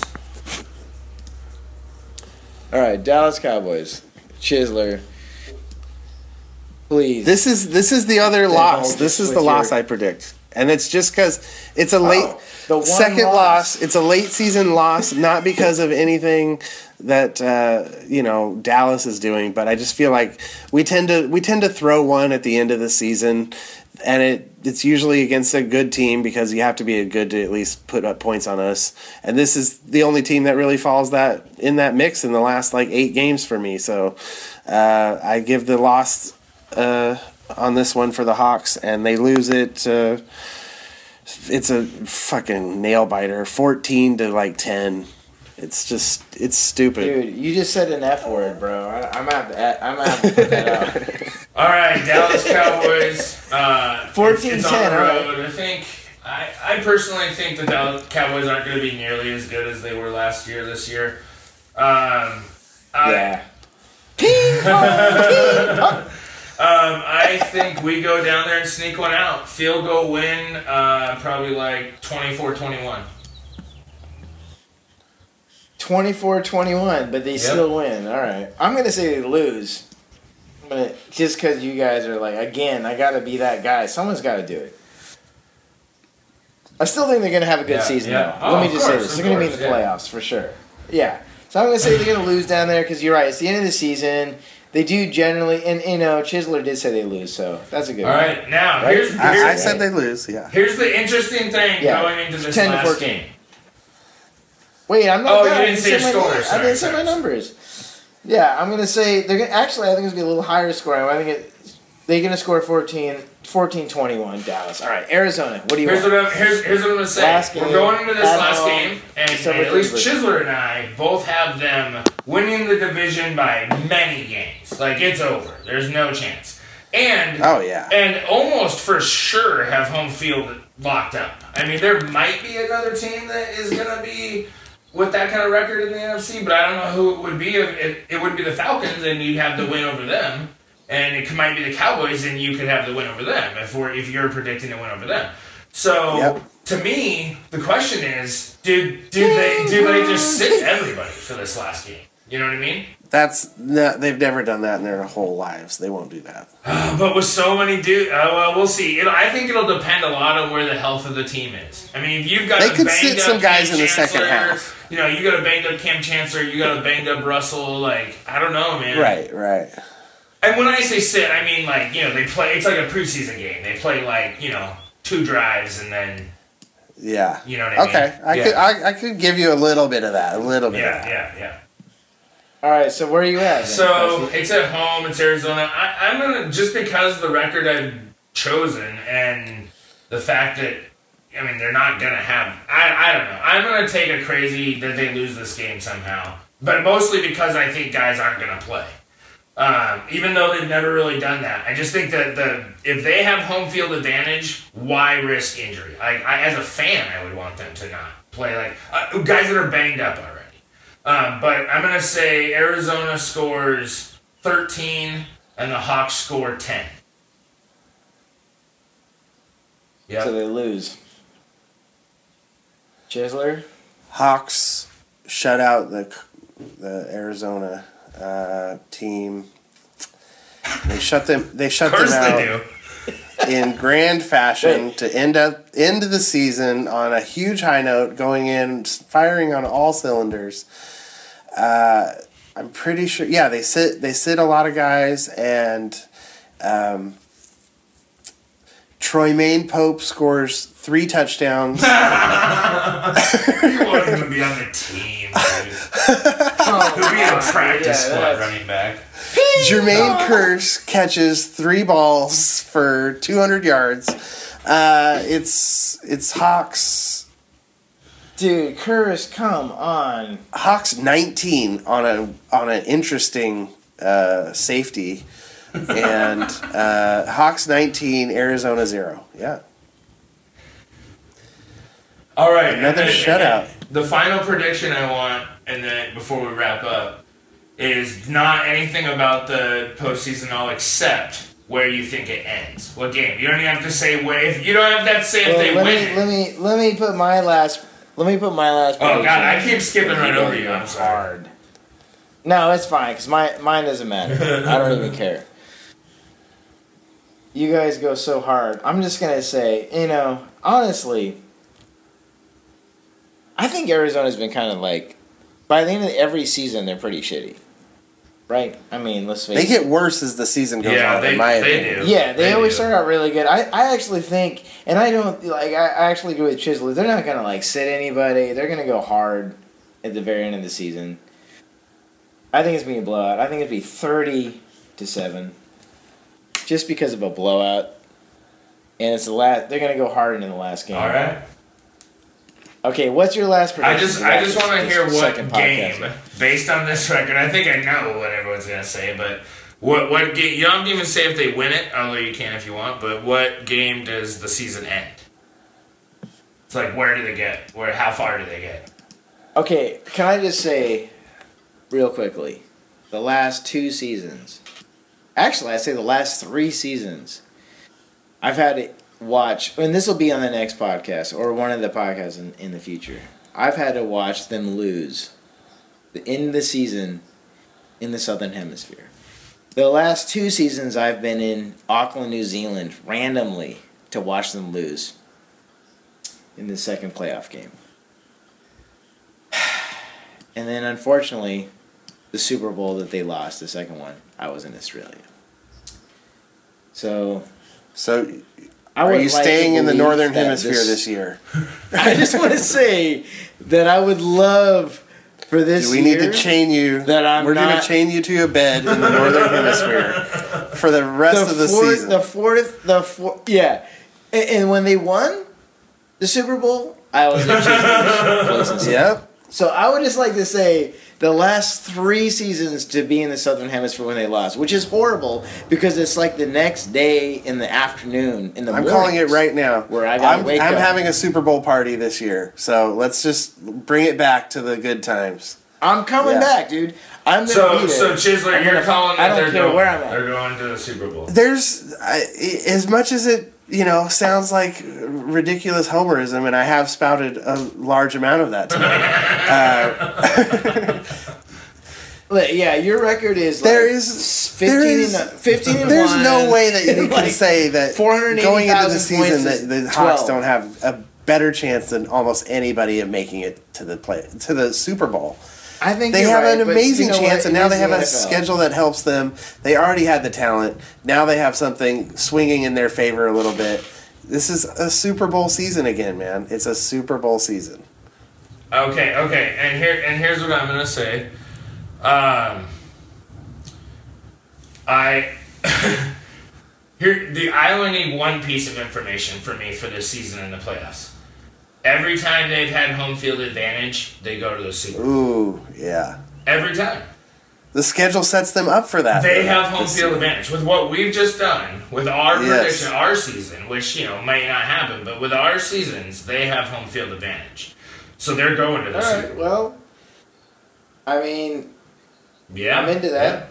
All right, Dallas Cowboys. Chisler. Please. This is this is the other Then loss. hold This this is with the loss your- I predict, and it's just because it's a late Oh, the one second loss. loss. It's a late season loss, not because of anything that uh, you know Dallas is doing, but I just feel like we tend to we tend to throw one at the end of the season, and it it's usually against a good team because you have to be a good to at least put up points on us. And this is the only team that really falls that in that mix in the last like eight games for me. So uh, I give the loss. Uh, on this one for the Hawks, and they lose it. Uh, it's a fucking nail biter, fourteen to like ten. It's just it's stupid. Dude, you just said an F word, bro. I, I'm gonna have to. I'm gonna have to put that out. All right, Dallas Cowboys. Uh, fourteen it's, it's ten, on the all road. I think. I, I personally think the Dallas Cowboys aren't going to be nearly as good as they were last year. This year. Um, I, Yeah. Um, I think we go down there and sneak one out. Field goal win, uh, probably like twenty-four twenty-one. twenty-four twenty-one, but they Yep. still win. All right. I'm going to say they lose. I'm gonna, just because you guys are like, again, I got to be that guy. Someone's got to do it. I still think they're going to have a good Yeah, season, yeah. though. Oh, Let me of just say course, this. of They're going to be in the course, yeah. playoffs for sure. Yeah. So I'm going to say they're going to lose down there because you're right. It's the end of the season. They do generally, and you know, Chisler did say they lose, so that's a good All one. right, now Right? here's, here's I, I said they lose. Yeah. here's the interesting thing Yeah. going into this ten to last fourteen. game. Wait, I'm not Oh, done. you I didn't say your my score. name. I Sorry, didn't say sorry. my numbers. Yeah, I'm gonna say they're gonna actually. I think it's gonna be a little higher scoring. I think it, they're gonna score fourteen, fourteen twenty-one. Dallas. All right, Arizona. What do you Here's want? what I'm here's, here's what I'm gonna say. Last We're game, going into this at last home, game, and, December and at least thirty-first. Chisler and I both have them winning the division by many games. Like it's over. There's no chance. And Oh yeah. and almost for sure have home field locked up. I mean, there might be another team that is gonna be with that kind of record in the N F C, but I don't know who it would be. If it, it would be the Falcons, and you'd have the win over them, and it might be the Cowboys, and you could have the win over them if we're if you're predicting a win over them. So Yep. to me, the question is, did did they did they just sit everybody for this last game? You know what I mean? That's no, they've never done that in their whole lives. They won't do that. But with so many dudes, uh, well, we'll see. It'll, I think it'll depend a lot on where the health of the team is. I mean, if you've got They a could banged sit up some guys Cam in the second Chancellor, half. You know, you got a banged up Cam Chancellor, you got a banged up Russell. Like, I don't know, man. Right. Right. And when I say sit, I mean like you know they play. It's like a preseason game. They play like you know two drives and then Yeah. you know what I mean. Okay. I yeah. could I, I could give you a little bit of that. A little bit. of Yeah, that. yeah, yeah. All right, so where are you at? then, So Preston? it's at home. It's Arizona. I, I'm gonna just because of the record I've chosen and the fact that I mean they're not gonna have. I I don't know. I'm gonna take a crazy that they lose this game somehow, but mostly because I think guys aren't gonna play. Um, even though they've never really done that, I just think that the if they have home field advantage, why risk injury? I, I as a fan, I would want them to not play like uh, guys that are banged up already. Um, but I'm gonna say Arizona scores thirteen and the Hawks score ten. Yeah. So they lose. Chisler? Hawks shut out the the Arizona uh, team. They shut them. They shut Of course them out they do. in grand fashion to end up end the season on a huge high note, going in firing on all cylinders. Uh, I'm pretty sure. Yeah, they sit. They sit a lot of guys, and um, Troy Maine Pope scores three touchdowns. You want him to be on the team, dude. Oh, He'll be a practice yeah, squad that's- running back. Jermaine Kearse catches three balls for two hundred yards. Uh, it's it's Hawks Dude, Curtis, come on. Hawks nineteen on a on an interesting uh, safety, and uh, Hawks nineteen, Arizona zero. Yeah, All right, Another and then- shutout. and then The final prediction I want, and then before we wrap up, is not anything about the postseason at all, except where you think it ends. What game? You don't even have to say where. If you don't have to say if Well, they let win. me it. let me let me put my last let me put my last Oh, God, I prediction. keep skipping right over you. I'm It's sorry. hard. No, it's fine because my mine doesn't matter. I don't even care. You guys go so hard. I'm just gonna say, you know, honestly, I think Arizona's been kind of like, by the end of every season, they're pretty shitty, right? I mean, let's face they it. get worse as the season goes Yeah, on. they, in my they opinion. do. Yeah, they, always do. start out really good. I, I actually think, and I don't like. I, I actually agree with Chisley. They're not gonna like sit anybody. They're gonna go hard at the very end of the season. I think it's gonna be a blowout. I think it'd be thirty to seven, just because of a blowout. And it's the last. They're gonna go hard in the last game. All right. Okay, what's your last I prediction? just, I just want to This hear what second game, podcast. based on this record. I think I know what everyone's gonna say, but what, what game? You don't even say if they win it, although you can if you want. But what game does the season end? It's like, where do they get? Where? How far do they get? Okay, can I just say, real quickly, the last two seasons, actually, I say the last three seasons, I've had to watch, and this will be on the next podcast or one of the podcasts in, in the future. I've had to watch them lose the end of the season in the Southern Hemisphere. The last two seasons, I've been in Auckland, New Zealand, randomly to watch them lose in the second playoff game. And then, unfortunately, the Super Bowl that they lost, the second one, I was in Australia. So, So, I are would you like staying to in the believe northern that hemisphere this, year? I just want to say that I would love for this Do we year need to chain you? that I'm We're going not- to chain you to a bed in the northern hemisphere for the rest the of the fourth, season. the fourth, the fourth, yeah. And, and when they won the Super Bowl, I was in Chisholm's place in Seattle. Yep. So I would just like to say the last three seasons to be in the Southern Hemisphere when they lost, which is horrible because it's like the next day in the afternoon in the I'm mornings. calling it right now. Where I gotta I'm, wake I'm up. having a Super Bowl party this year, so let's just bring it back to the good times. I'm coming Yeah. back, dude. I'm gonna So, be so there. Chisler, I'm you're gonna- calling I that don't they're care going, where I'm at. they're going to the Super Bowl. There's I, as much as it you know sounds like ridiculous homerism, and I have spouted a large amount of that tonight. uh, Look, yeah, your record is like There is- fifteen there is- and fifteen and There's one. no way that you can Like, say that four hundred eighty going into the thousand points season is that the Hawks twelve. don't have a better chance than almost anybody of making it to the play to the Super Bowl. I think They you're have right, an but amazing you know chance, what? and It now is they have the a N F L. schedule that helps them. They already had the talent. Now they have something swinging in their favor a little bit. This is a Super Bowl season again, man. It's a Super Bowl season. Okay, okay, and here and here's what I'm gonna say. Um, I here the I only need one piece of information for me for this season in the playoffs. Every time they've had home field advantage, they go to the Super Bowl. Ooh, yeah. Every time. The schedule sets them up for that. They have home field advantage with what we've just done with our Yes. prediction, our season, which you know might not happen, but with our seasons, they have home field advantage, so they're going to the All Super right. Bowl. Well, I mean, Yeah, I'm into that.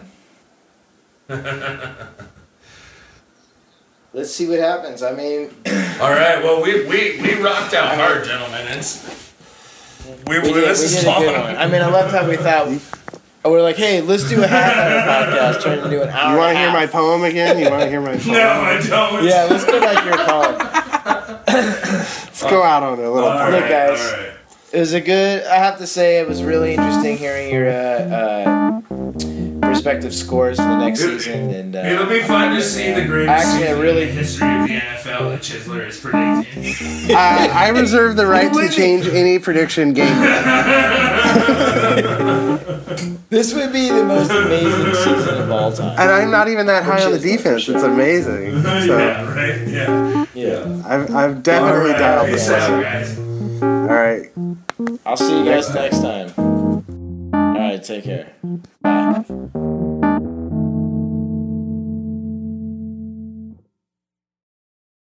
Let's see what happens. I mean, All right. Well, we we, we rocked out hard, gentlemen. It's we, we we did, this we is did a good long. one. I mean, I loved how we thought. We're like, hey, let's do a half hour podcast, turn it into an hour. You want and to a hear half. my poem again? You want to hear my poem? No, I don't. Yeah, let's go like your poem. Let's go out on a little All poem. Look, right, guys. all right. It was a good. I have to say, it was really interesting hearing your uh, uh, respective scores for the next season, and It'll uh, be fun to see the greatest Actually, I season really- in the history of the N F L that Chisler is predicting. Uh, I reserve the right to change any prediction game. this would be the most amazing season of all time. And I'm not even that high on the Which is- defense. It's amazing. So yeah, right. Yeah. Yeah, I've, I've definitely All right, dialed peace this. out, guys. All right. I'll see you guys next time. All right, take care. Bye.